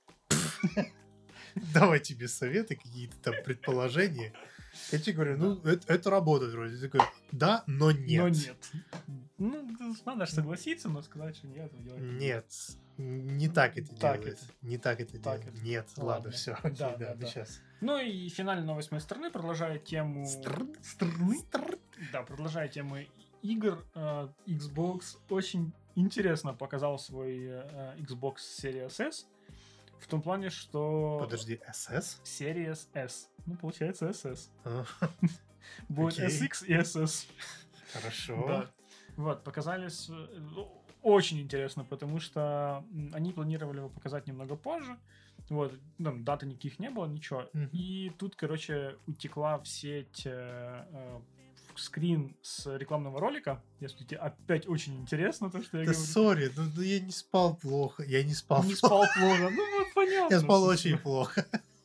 Давай тебе советы, какие-то там предположения. Я тебе говорю, ну, это, это работает вроде. Ты такой, да, но нет. Но нет. Ну, надо же согласиться, но сказать, что нет, делать не Нет, не так это Так делается. это. Не так это Так делается. это. Нет, ладно, Ладно. все. Да, Да, да, да. сейчас. Ну и финальная новость моей страны продолжает тему... Страны? Да, продолжает тему игр. э, Xbox очень интересно показал свой э, Xbox Series S. В том плане, что... Подожди, эс эс? Series S. Ну, получается эс эс. А, Будет Окей. эс икс и эс эс. Хорошо. Да. Вот, показались... э, ну, очень интересно, потому что м, они планировали его показать немного позже. Вот, там даты никаких не было, ничего. Мгм. И тут, короче, утекла в сеть э, э, скрин с рекламного ролика. Если тебе опять очень интересно то, что я Да говорю. сори, ну, ну я не спал плохо. Я не спал Не плохо. спал плохо. Ну, вот понятно. Я спал очень плохо.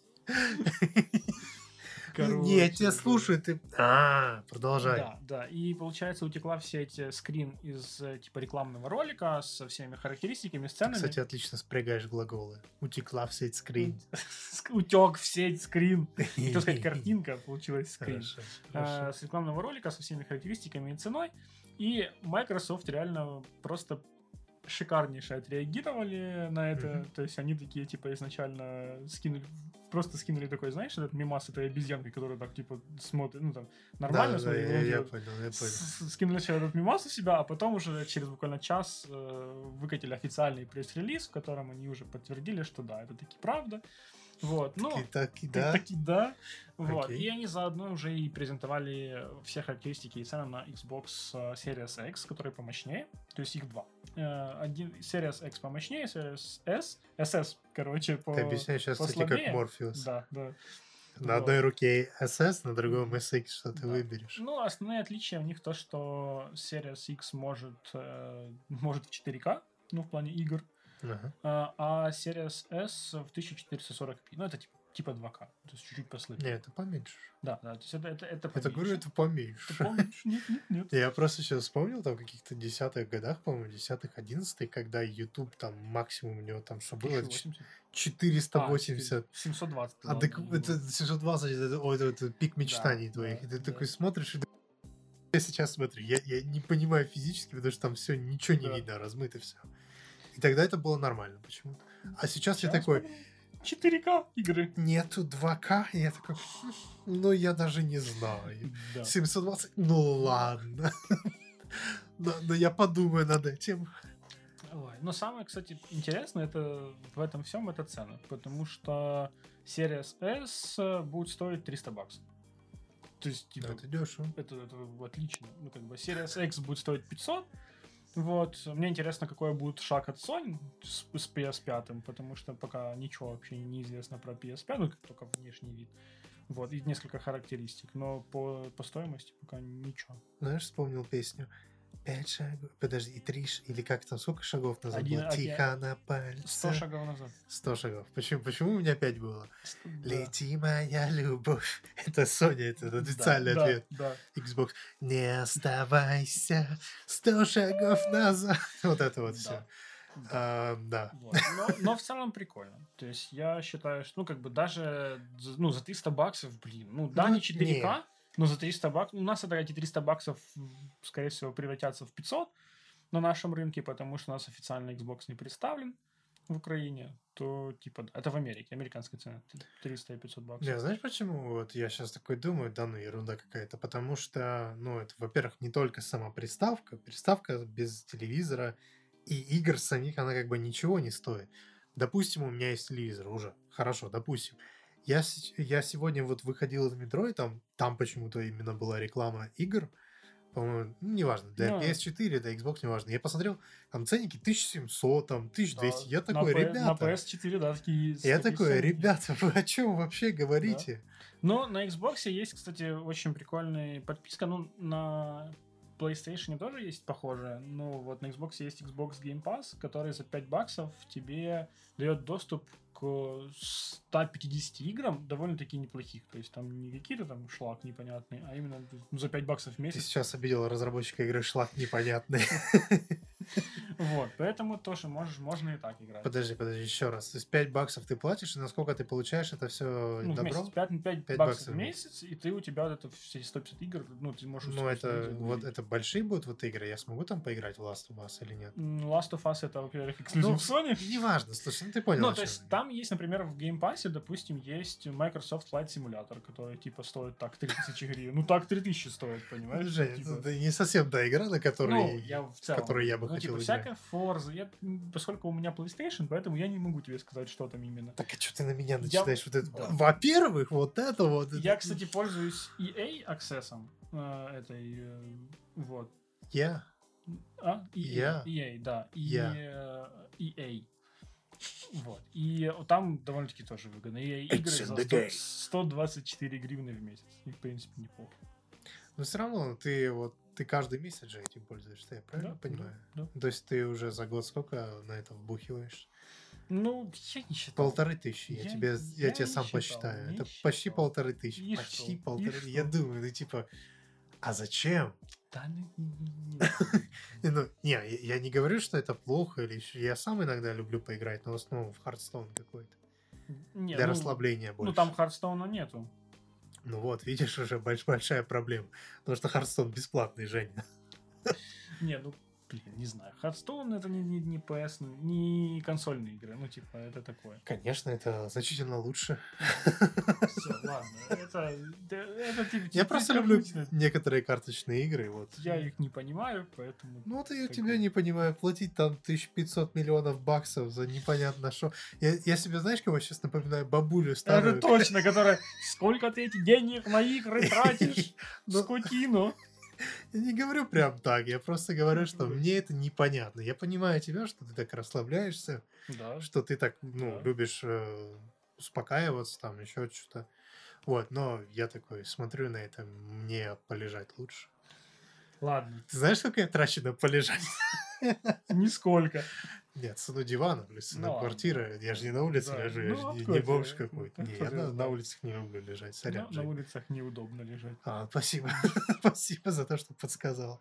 Короче, Не, я тебя да. слушаю, ты... А, продолжай. Да, да. И получается, утекла в сеть э, скрин из э, типа рекламного ролика со всеми характеристиками, Ты, сценами. кстати, отлично спрягаешь глаголы. Утекла в сеть скрин. Утек в сеть скрин. Хотел сказать, картинка, получилась скрин. Хорошо, А, хорошо. С рекламного ролика со всеми характеристиками и ценой. И Microsoft реально просто шикарнейше отреагировали на это. Мгм. То есть они такие, типа, изначально скинули, просто скинули такой, знаешь, этот мемас этой обезьянкой, которая так, типа, смотрит, ну, там, нормально Да, да, смотрит. я, он я делает. понял, я понял. С- Скинули себе этот мемас у себя, а потом уже через буквально час э, выкатили официальный пресс-релиз, в котором они уже подтвердили, что да, это таки правда. Вот, ну, Таки, таки, та- да. таки да. Вот. Окей. И они заодно уже и презентовали все характеристики и цены на Xbox э, Series X, которые помощнее. То есть их два. Э, Один Series X помощнее, Series S, эс эс, короче, по Ты объясняешь сейчас, кстати, послабее. как Морфеус. Да, да. На Вот. одной руке эс эс, на другом эс икс, что ты Да. выберешь. Ну, основные отличия у них то, что Series X может, э, может в четыре ка, ну, в плане игр, Ага. а, а Series S в тысяча четыреста сорок пи. Ну, это типа, типа два ка, то есть чуть-чуть послабее. Не, это поменьше. Да, да, то есть это, это, это Я так говорю, поменьше. это поменьше. Ты помнишь? Нет, нет, нет. Я просто сейчас вспомнил, там, в каких-то десятых годах, по-моему, десятых, одиннадцатых, когда YouTube, там, максимум у него там, что было, это тысяча восемьдесят. четыреста А, восемьдесят. семьсот двадцать. А ладно, так не это было. семьсот двадцать, это, ой, это, это пик мечтаний Да, твоих. да, И ты да. такой смотришь, и ты... Я сейчас смотрю, я, я не понимаю физически, потому что там все, ничего не Да. видно, размыто все. И тогда это было нормально почему-то. А сейчас я Сейчас такой, подумай. четыре ка игры. нету два ка, и я такой, «Хм, ну я даже не знаю. Да. семьсот двадцать, ну ладно. Но, но я подумаю над этим. Ой, но самое, кстати, интересное это в этом всем это цена, потому что Series S э, будет стоить триста баксов. То есть, типа, Да, это дешево. это, это отлично. Ну, как бы Series X будет стоить пятьсот. Вот. Мне интересно, какой будет шаг от Sony с, с пи эс пять, потому что пока ничего вообще не известно про пи эс пять, ну, как только внешний вид. Вот, и несколько характеристик, но по, по стоимости пока ничего. Знаешь, вспомнил песню. Пять шагов, подожди, и три, ш- или как там, сколько шагов назад Один- было? один- Тихо на пальце. сто шагов назад. Сто шагов. Почему, почему у меня пять было? Да. Лети, моя любовь. Это Sony, это официальный Да, ответ. Да, Xbox. Не оставайся, сто шагов назад. Вот это вот да, все. да. А, да. Вот. Но, но в целом прикольно. То есть я считаю, что, ну, как бы даже за- ну, за триста баксов, блин, ну, да, Ну, не четыре ка, но за триста баксов, у нас это эти триста баксов, м, скорее всего, превратятся в пятьсот. на нашем рынке, потому что у нас официально Xbox не представлен в Украине, то типа да, это в Америке, американская цена триста и пятьсот баксов. Не, знаешь почему? Вот я сейчас такой думаю, да ну ерунда какая-то, потому что, ну, это, во-первых, не только сама приставка, приставка без телевизора и игр самих, она как бы ничего не стоит. Допустим, у меня есть телевизор уже, хорошо, допустим. Я, с- я сегодня вот выходил из метро, и там, там почему-то именно была реклама игр, по-моему, ну, неважно, для Ну, пи эс четыре, для Xbox, неважно. Я посмотрел, там ценники тысяча семьсот, там тысяча двести. да, Я на, такой, P- на ребята, пи эс четыре, да, такие, я такие такой, ценники. ребята, вы о чем вообще Да. говорите? Но на Xbox есть, кстати, очень прикольная подписка. Ну, на PlayStation тоже есть похожая. Ну, вот на Xbox есть Xbox Game Pass, который за пять баксов тебе дает доступ к ста пятидесяти играм, довольно-таки неплохих. То есть там не какие-то там шлак непонятный, а именно ну, за пять баксов в Ты месяц. сейчас обидел разработчика игры шлак непонятный. Вот, поэтому тоже можешь, можно и так играть. Подожди, подожди, еще раз. То есть пять баксов ты платишь, и насколько ты получаешь это все Ну, в добро? месяц. пять, пять Пять баксов баксов в в месяц, и ты у тебя вот это все сто пятьдесят игр, ну, ты можешь Ну, установить, это вот загрузить. это большие будут вот игры. Я смогу там поиграть в Last of Us или нет? М, Last of Us это, во-первых, эксклюзив Ну, Sony. неважно, слушай, ну ты понял. Ну, о то чём есть я. там есть, например, в Game Pass, допустим, есть Microsoft Flight Simulator, который, типа, стоит так три тысячи гривен. Ну, так три тысячи стоит, понимаешь? Жень, Типа, это не совсем та игра, на которой, ну, я в целом. которой я бы ну, хотел типа, играть. всякая Forza. Я, м, поскольку у меня PlayStation, поэтому я не могу тебе сказать, что там именно. Так а что ты на меня Я- начинаешь вот это? да. Во-первых, вот это вот. Я, это- кстати, пользуюсь и эй аксессом э, этой, э, вот. Я. А? и эй, Я. и эй, да. И, Я. э, и эй. Вот. И там довольно-таки тоже выгодно. И игры It's in за the сто game. сто двадцать четыре гривны в месяц. И, в принципе, неплохо. Но все равно ты вот ты каждый месяц же этим пользуешься, я правильно Да, понимаю? да, То есть ты уже за год сколько на это вбухиваешь? Ну, я не считал. Полторы тысячи. Я, Я- тебе, я, я тебе не сам считал, посчитаю. не Это почти считал. полторы тысячи. И почти что? И полторы. Я что? думаю, ну типа, а зачем? Да, ну, Ну, не, я, я не говорю, что это плохо или еще. Я сам иногда люблю поиграть, но в основном в Hearthstone какой-то. не, Для ну, расслабления больше. Ну, там Хардстоуна нету. Ну вот, видишь, уже больш- большая проблема. Потому что Hearthstone бесплатный, Женя. Не, ну, блин, не знаю. Хардстоун это не, не, не пи эс, не консольные игры. Ну, типа, это такое. Конечно, это значительно лучше. Все, ладно. Это, это, это типа, Я типа просто как люблю обычно. некоторые карточные игры. Вот. Я их не понимаю, поэтому... Ну вот я Такое. тебя не понимаю, платить там тысяча пятьсот миллионов баксов за непонятно что. Я, я себе, знаешь, кого сейчас напоминаю? Бабулю старую. Это точно, которая... Сколько ты эти денег на игры тратишь? Ну, Скотину. я не говорю прям так, я просто говорю, что Ну, мне это непонятно. Я понимаю тебя, что ты так расслабляешься, Да. что ты так, ну, Да. любишь э, успокаиваться, там, еще что-то. Вот, но я такой смотрю на это, мне полежать лучше. Ладно. Ты знаешь, сколько я трачу на полежать? Нисколько. Нет, цену дивана, плюс Ну цену ладно. квартиры. Я же не на улице Да. лежу, я Ну, же не, откуда не бомж тебе? какой-то. Ну, Не, я откуда на, я на знаю? улицах не люблю лежать. Но Сорян, на Жень. улицах неудобно лежать. А, спасибо. Спасибо за то, что подсказал.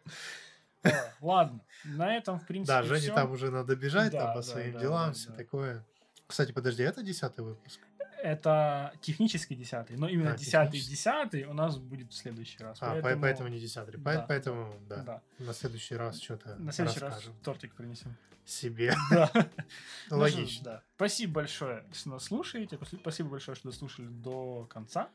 А, Ладно. На этом, в принципе, Да, Жене всё. там уже надо бежать, Да, там по да, своим да, делам, да, все да. такое. Кстати, подожди, это десятый выпуск? Это технический десятый, но именно А, десятый технический. десятый у нас будет в следующий раз. А, по- поэтому, не десятый. По- Да, поэтому, да. да. На следующий раз что-то На следующий расскажем. раз тортик принесем. Себе. Да. Ну, Ну что ж, логично. да. Спасибо большое, что нас слушаете. Пос- Спасибо большое, что дослушали до конца.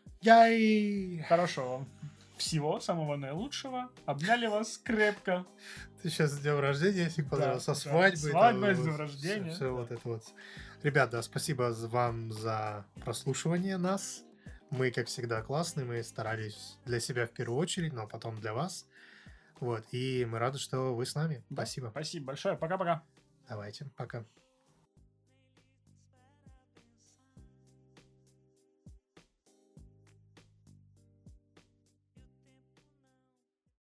Яй! Хорошего вам всего, самого наилучшего. Обняли вас крепко. Ты сейчас с днем рождения, если Да, поздравил, со да. свадьбой. Свадьбой, с днем рождения. Все Да. вот это вот. Ребят, да, спасибо за- вам за прослушивание нас. Мы, как всегда, классные, мы старались для себя в первую очередь, но потом для вас. Вот, и мы рады, что вы с нами. Да. Спасибо. Спасибо большое. Пока-пока. Давайте, пока.